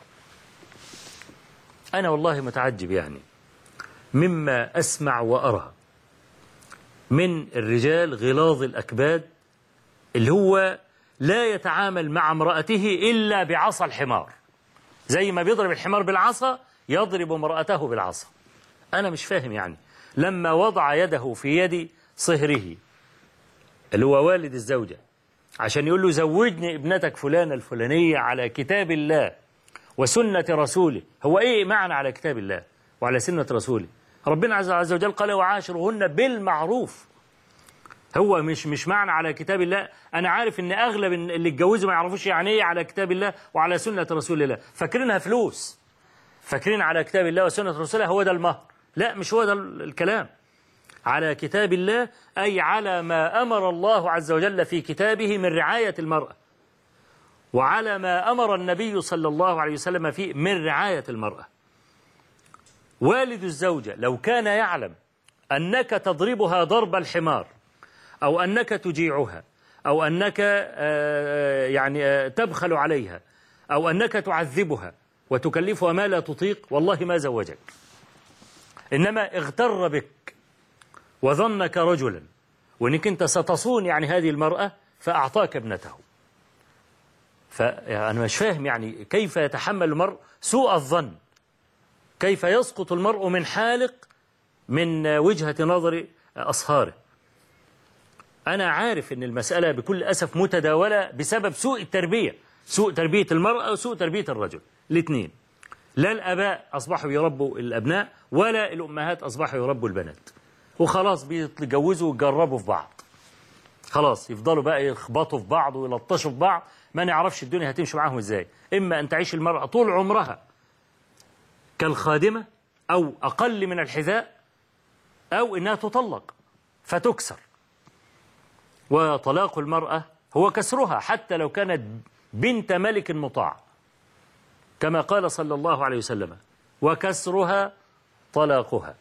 أنا والله متعجب يعني مما أسمع وأرى من الرجال غلاظ الأكباد اللي هو لا يتعامل مع امرأته إلا بعصا الحمار، زي ما بيضرب الحمار بالعصا يضرب امرأته بالعصا. أنا مش فاهم يعني لما وضع يده في يد صهره اللي هو والد الزوجة عشان يقول له: زوجني ابنتك فلانة الفلانية على كتاب الله وسنة رسوله. هو إيه معنى على كتاب الله وعلى سنة رسوله؟ ربنا عز وجل قال: وعاشرهن بالمعروف. هو مش مش معنى على كتاب الله. أنا عارف إن أغلب اللي اتجوزوا ما يعرفوش يعني إيه على كتاب الله وعلى سنة رسول الله، فاكرينها فلوس، فاكرين على كتاب الله وسنة رسوله هو ده المهر. لا، مش هو ده الكلام. على كتاب الله أي على ما أمر الله عز وجل في كتابه من رعاية المرأة، وعلى ما أمر النبي صلى الله عليه وسلم فيه من رعاية المرأة. والد الزوجة لو كان يعلم أنك تضربها ضرب الحمار أو أنك تجيعها أو أنك يعني تبخل عليها أو أنك تعذبها وتكلفها ما لا تطيق، والله ما زوجك، إنما اغتر بك وظنك رجلا وأنك أنت ستصون يعني هذه المرأة فأعطاك ابنته. فأنا مش فاهم يعني كيف يتحمل المرء سوء الظن، كيف يسقط المرء من حالق من وجهة نظر أصهاره. أنا عارف أن المسألة بكل أسف متداولة بسبب سوء التربية، سوء تربية المرأة وسوء تربية الرجل الاثنين. لا الآباء أصبحوا يربوا الأبناء ولا الأمهات أصبحوا يربوا البنات، وخلاص بيتجوزوا ويجربوا في بعض. خلاص يفضلوا بقى يخبطوا في بعض ويلطشوا في بعض، ما نعرفش الدنيا هتمشي معاهم ازاي. إما أن تعيش المرأة طول عمرها كالخادمة أو أقل من الحذاء، أو إنها تطلق فتكسر. وطلاق المرأة هو كسرها حتى لو كانت بنت ملك مطاع، كما قال صلى الله عليه وسلم: وكسرها طلاقها.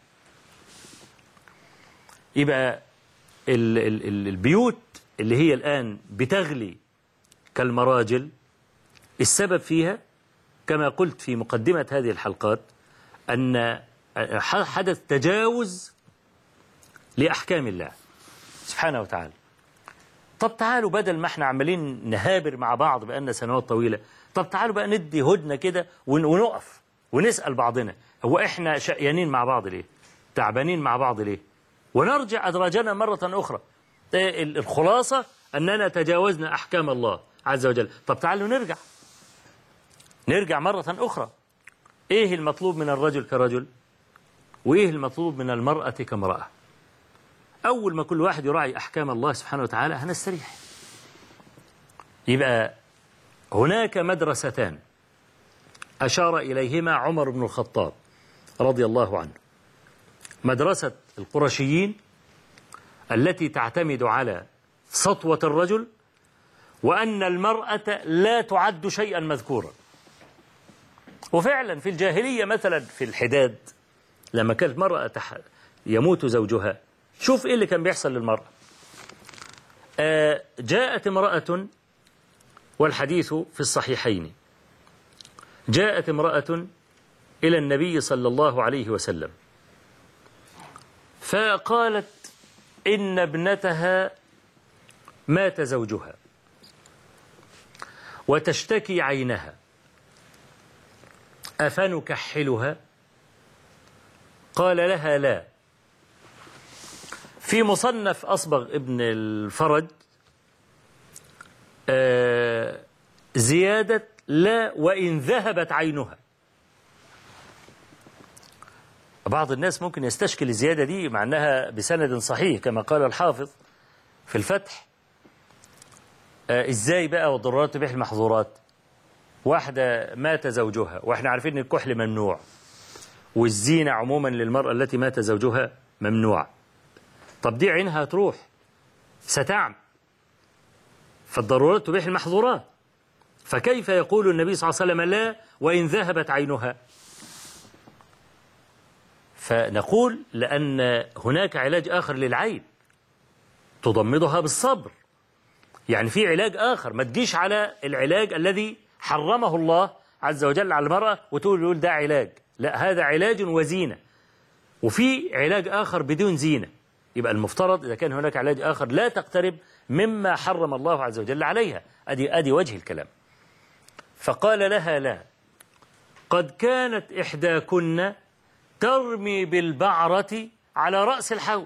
يبقى ال ال البيوت اللي هي الآن بتغلي كالمراجل، السبب فيها كما قلت في مقدمة هذه الحلقات أن حدث تجاوز لأحكام الله سبحانه وتعالى. طب تعالوا بدل ما احنا عمالين نهابر مع بعض بقالنا سنوات طويلة، طب تعالوا بقى ندي هدنة كده ونقف ونسأل بعضنا: هو احنا شقيانين مع بعض ليه؟ تعبانين مع بعض ليه؟ ونرجع أدراجنا مرة أخرى. الخلاصة أننا تجاوزنا أحكام الله عز وجل. طب تعالوا نرجع نرجع مرة أخرى. إيه المطلوب من الرجل كرجل؟ وإيه المطلوب من المرأة كامرأة؟ أول ما كل واحد يراعي أحكام الله سبحانه وتعالى هنستريح. يبقى هناك مدرستان أشار إليهما عمر بن الخطاب رضي الله عنه: مدرسة القرشيين التي تعتمد على سطوة الرجل، وأن المرأة لا تعد شيئا مذكورا. وفعلا في الجاهلية مثلا في الحداد لما كانت مرأة يموت زوجها، شوف إيه اللي كان بيحصل للمرأة. آه جاءت امرأة، والحديث في الصحيحين، جاءت امرأة إلى النبي صلى الله عليه وسلم فقالت إن ابنتها مات زوجها وتشتكي عينها، أفنكحلها؟ قال لها: لا. في مصنف أصبغ ابن الفرج آه زيادة: لا وإن ذهبت عينها. بعض الناس ممكن يستشكل الزيادة دي مع أنها بسند صحيح كما قال الحافظ في الفتح. آه إزاي بقى والضرورات تبيح المحظورات؟ واحدة مات زوجها، وإحنا عارفين أن الكحل ممنوع، والزينة عموما للمرأة التي مات زوجها ممنوع. طب دي عينها تروح ستعم، فالضرورات تبيح المحظورات، فكيف يقول النبي صلى الله عليه وسلم: لا وإن ذهبت عينها؟ فنقول لأن هناك علاج آخر للعين تضمدها بالصبر. يعني في علاج آخر، ما تجيش على العلاج الذي حرمه الله عز وجل على المرأة وتقول ده علاج. لا، هذا علاج وزينة، وفي علاج آخر بدون زينة. يبقى المفترض إذا كان هناك علاج آخر لا تقترب مما حرم الله عز وجل عليها. أدي, أدي وجه الكلام. فقال لها: لا، قد كانت إحداكن ترمي بالبعرة على رأس الحول.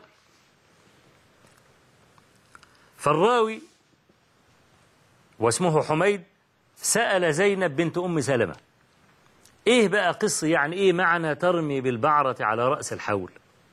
فالراوي واسمه حميد سأل زينب بنت أم سلمة: إيه بقى قصة، يعني إيه معنى ترمي بالبعرة على رأس الحول؟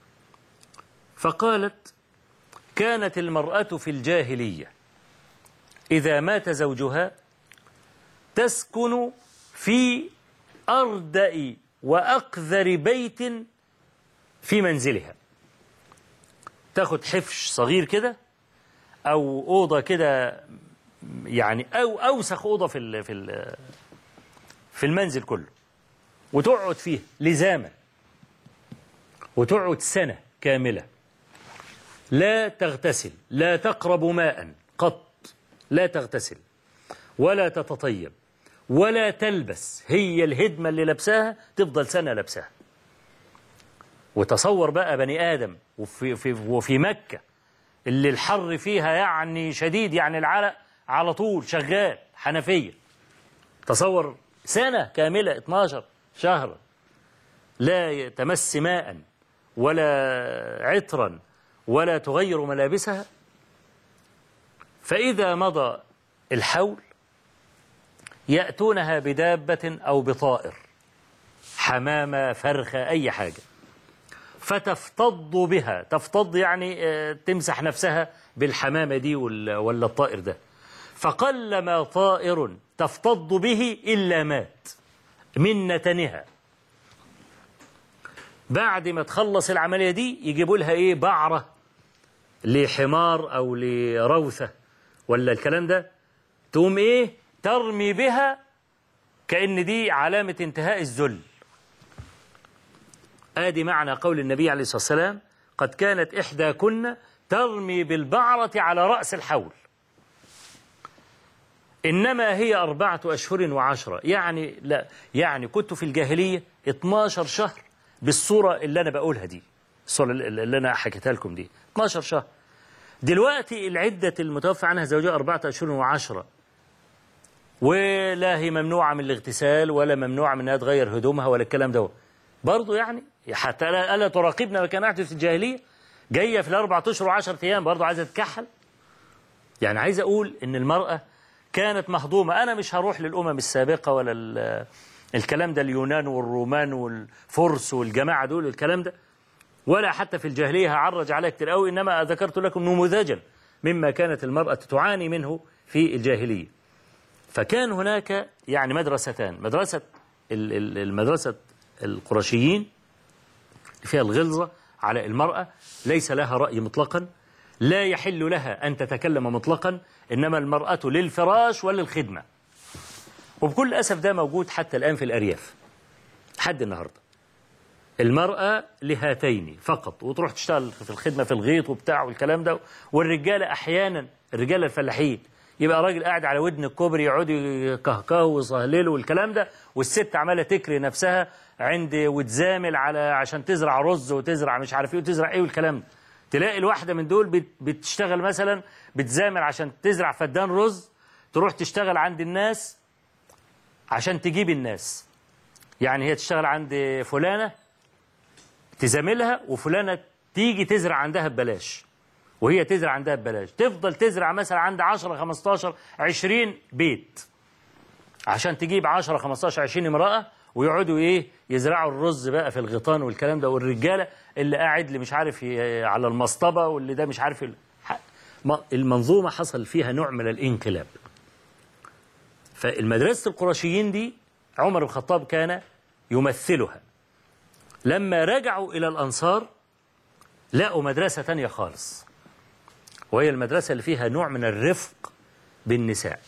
فقالت: كانت المرأة في الجاهلية إذا مات زوجها تسكن في أردأ وأقذر بيت في منزلها، تاخد حفش صغير كده أو أوضة كده، يعني أو أوسخ أوضة في في في المنزل كله، وتقعد فيه لزاما، وتقعد سنة كاملة لا تغتسل، لا تقرب ماء قط، لا تغتسل ولا تتطيب ولا تلبس، هي الهدمة اللي لبساها تفضل سنة لبساها. وتصور بقى بني آدم وفي, في وفي مكة اللي الحر فيها يعني شديد، يعني العرق على طول شغال حنفية، تصور سنة كاملة اثناشر شهرا لا تمس ماء ولا عطرا ولا تغير ملابسها. فإذا مضى الحول يأتونها بدابة أو بطائر، حمامة، فرخة، أي حاجة، فتفتض بها. تفتض يعني تمسح نفسها بالحمامة دي ولا الطائر ده. فقلما طائر تفتض به إلا مات من نتنها. بعد ما تخلص العملية دي يجيبوا لها إيه، بعرة لحمار أو لروثة ولا الكلام ده، تقوم إيه ترمي بها كأن دي علامة انتهاء الذل. آدي معنى قول النبي عليه الصلاة والسلام: قد كانت إحداكن ترمي بالبعرة على رأس الحول. إنما هي أربعة أشهر وعشرة، يعني لا يعني كنت في الجاهلية اتناشر شهر بالصورة اللي أنا بقولها دي، الصورة اللي أنا حكيتها لكم دي اتناشر شهر. دلوقتي العدة المتوفى عنها زوجها أربعة أشهر وعشرة، ولا هي ممنوعة من الاغتسال ولا ممنوعة من أنها تغير هدومها ولا الكلام ده. برضه يعني حتى ألا, ألا تراقبنا ما كان يحدث في الجاهلية، جاية في الأربعة أشهر وعشرة أيام برضه عايزة تكحل. يعني عايز أقول إن المرأة كانت مهضومة. أنا مش هروح للأمم السابقة ولا الكلام ده، اليونان والرومان والفرس والجماعة دول الكلام ده، ولا حتى في الجاهلية هعرج عليها كتير قوي، إنما ذكرت لكم نموذجا مما كانت المرأة تعاني منه في الجاهلية. فكان هناك يعني مدرستان: مدرسة المدرسة القرشيين فيها الغلظة على المرأة، ليس لها رأي مطلقا، لا يحل لها أن تتكلم مطلقا، إنما المرأة للفراش وللخدمة. وبكل أسف ده موجود حتى الآن في الأرياف حد النهاردة. المرأة لهاتين فقط، وتروح تشتغل في الخدمة في الغيط وبتاع والكلام ده. والرجالة أحيانا، الرجالة الفلاحين، يبقى راجل قاعد على ودن الكوبري يقعدوا يكهكهوا ويصهللوا والكلام ده، والست عمالة تكري نفسها عند وتزامل على عشان تزرع رز وتزرع مش عارف ايه وتزرع ايه والكلام ده. تلاقي الواحدة من دول بتشتغل مثلا بتزامل عشان تزرع فدان رز، تروح تشتغل عند الناس عشان تجيب الناس. يعني هي تشتغل عند فلانة تزاملها، وفلانة تيجي تزرع عندها ببلاش وهي تزرع عندها ببلاش، تفضل تزرع مثلا عند عشرة خمستاشر عشرين بيت عشان تجيب عشرة خمستاشر عشرين امرأة، ويقعدوا ايه يزرعوا الرز بقى في الغيطان والكلام ده. والرجالة اللي قاعد اللي مش عارف على المصطبة، واللي ده مش عارف. المنظومة حصل فيها نوع من الانقلاب. فالمدرسة القرشيين دي عمر بن الخطاب كان يمثلها. لما رجعوا إلى الأنصار لقوا مدرسة تانية خالص، وهي المدرسة اللي فيها نوع من الرفق بالنساء،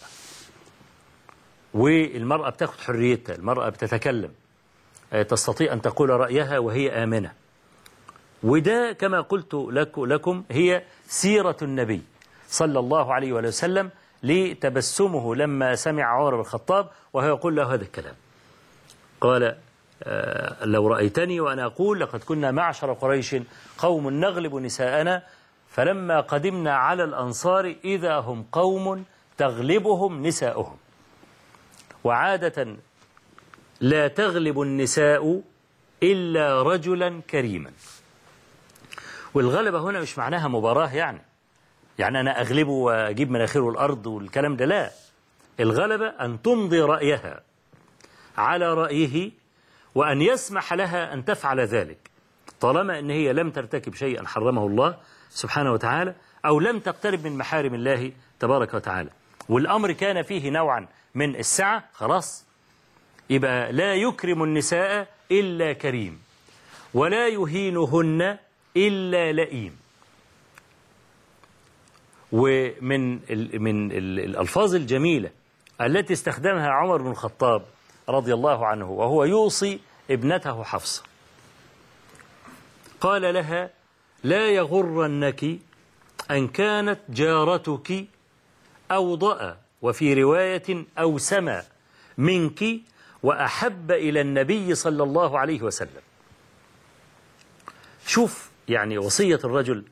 والمرأة بتاخد حريتها، المرأة بتتكلم، تستطيع أن تقول رأيها وهي آمنة. وده كما قلت لكم هي سيرة النبي صلى الله عليه وسلم لتبسمه لما سمع عمر بن الخطاب وهو يقول له هذا الكلام. قال: لو رأيتني وأنا أقول لقد كنا معشر قريش قوم نغلب نساءنا، فلما قدمنا على الأنصار إذا هم قوم تغلبهم نساؤهم، وعادة لا تغلب النساء إلا رجلا كريما. والغلبة هنا مش معناها مباراة، يعني يعني أنا أغلبه وأجيب مناخيره الأرض والكلام ده، لا. الغلبة أن تمضي رأيها على رأيه، وأن يسمح لها أن تفعل ذلك طالما أن هي لم ترتكب شيئا حرمه الله سبحانه وتعالى، أو لم تقترب من محارم الله تبارك وتعالى. والأمر كان فيه نوعا من السعة، خلاص يبقى لا يكرم النساء إلا كريم، ولا يهينهن إلا لئيم. ومن من الألفاظ الجميلة التي استخدمها عمر بن الخطاب رضي الله عنه وهو يوصي ابنته حفصة، قال لها: لا يغرنك أن كانت جارتك أوضأ، وفي رواية أوسم منك، وأحب إلى النبي صلى الله عليه وسلم. شوف يعني وصية الرجل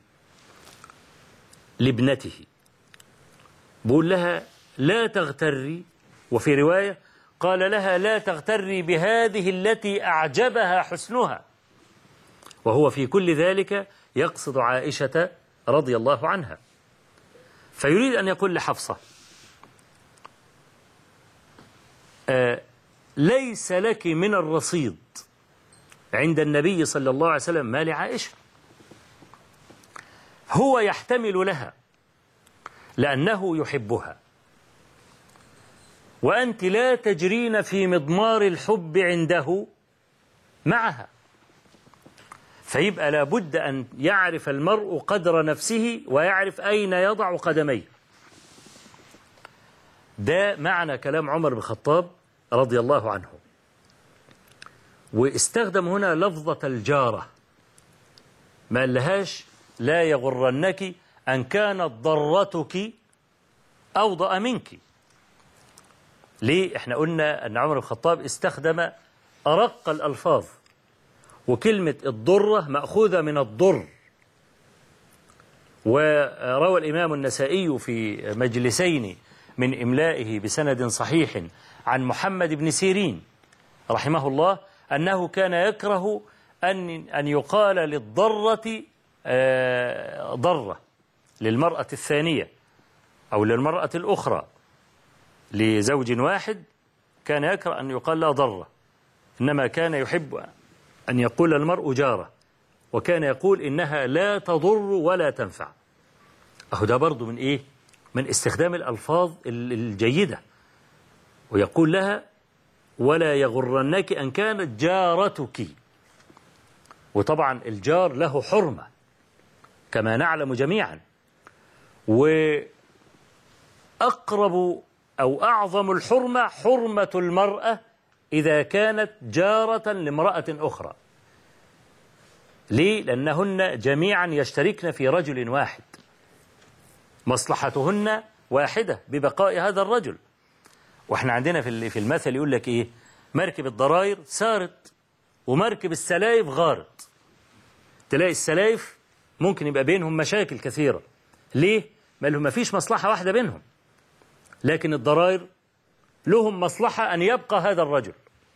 لابنته، بقول لها: لا تغتري، وفي رواية قال لها: لا تغتري بهذه التي أعجبها حسنها، وهو في كل ذلك يقصد عائشة رضي الله عنها. فيريد أن يقول لحفصة: آه ليس لك من الرصيد عند النبي صلى الله عليه وسلم ما لعائشة. هو يحتمل لها لأنه يحبها، وأنت لا تجرين في مضمار الحب عنده معها، فيبقى لابد أن يعرف المرء قدر نفسه ويعرف أين يضع قدميه. ده معنى كلام عمر بن الخطاب رضي الله عنه. واستخدم هنا لفظة الجارة، ما قالهاش لا يغرنك أن كانت ضرتك أوضأ منك. ليه؟ احنا قلنا أن عمر بن الخطاب استخدم أرق الألفاظ، وكلمة الضرة مأخوذة من الضر. وروى الإمام النسائي في مجلسين من إملائه بسند صحيح عن محمد بن سيرين رحمه الله أنه كان يكره أن أن يقال للضرة ضرة، للمرأة الثانية أو للمرأة الأخرى، لزوج واحد كان يكره أن يقال لا ضرة، إنما كان يحب أن يقول المرء جارة، وكان يقول إنها لا تضر ولا تنفع. أهو ده برضو من إيه؟ من استخدام الألفاظ الجيدة. ويقول لها ولا يغرنك أن كانت جارتك. وطبعا الجار له حرمة كما نعلم جميعا، وأقرب أو أعظم الحرمة حرمة المرأة إذا كانت جارة لامرأة أخرى. ليه؟ لأنهن جميعا يشتركن في رجل واحد، مصلحتهن واحدة ببقاء هذا الرجل. وإحنا عندنا في المثل يقول لك إيه؟ مركب الضراير سارت ومركب السلايف غارت. تلاقي السلايف ممكن يبقى بينهم مشاكل كثيرة. ليه؟ ما لهم ما فيش مصلحة واحدة بينهم، لكن الضراير لهم مصلحة أن يبقى هذا الرجل،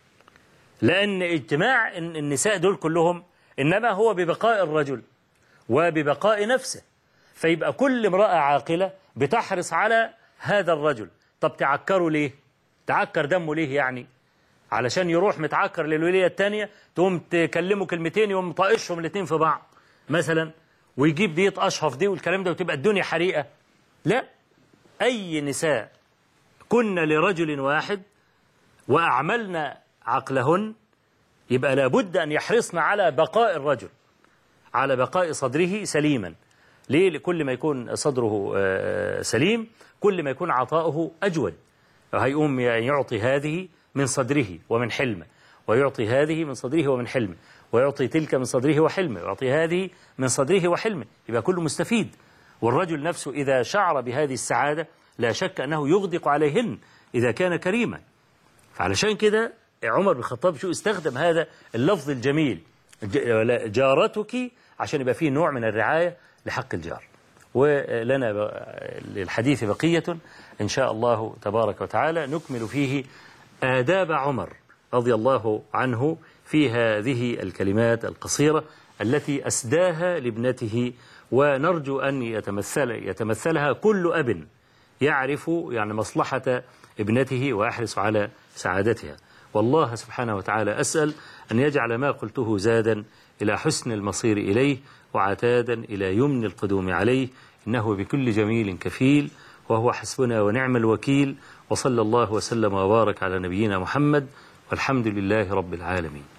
لأن اجتماع النساء دول كلهم إنما هو ببقاء الرجل وببقاء نفسه. فيبقى كل امرأة عاقلة بتحرص على هذا الرجل. طب تعكروا ليه؟ تعكر دمه ليه يعني؟ علشان يروح متعكر للولية الثانية، تقوم تكلمه كلمتين يقوم طائشهم الاثنين في بعض مثلا، ويجيب دي يتقشف دي والكلام ده، وتبقى الدنيا حريقة. لا، أي نساء كن لرجل واحد وأعملنا عقلهن يبقى لابد أن يحرصن على بقاء الرجل، على بقاء صدره سليما. ليه؟ لكل ما يكون صدره سليم كل ما يكون عطاؤه أجود. هيقوم يعطي هذه من صدره ومن حلمه، ويعطي هذه من صدره ومن حلمه، ويعطي تلك من صدره وحلمه، ويعطي هذه من صدره وحلمه، يبقى كله مستفيد. والرجل نفسه إذا شعر بهذه السعادة لا شك أنه يغدق عليهن إذا كان كريما. فعلشان كده عمر بن الخطاب شو استخدم هذا اللفظ الجميل جارتك، عشان يبقى فيه نوع من الرعاية لحق الجار. ولنا للحديث بقية إن شاء الله تبارك وتعالى نكمل فيه آداب عمر رضي الله عنه في هذه الكلمات القصيرة التي أسداها لابنته، ونرجو أن يتمثل يتمثلها كل أب يعرف يعني مصلحة ابنته ويحرص على سعادتها. والله سبحانه وتعالى أسأل أن يجعل ما قلته زادا إلى حسن المصير إليه، وعتادا إلى يمن القدوم عليه، إنه بكل جميل كفيل، وهو حسبنا ونعم الوكيل. وصلى الله وسلم وبارك على نبينا محمد، والحمد لله رب العالمين.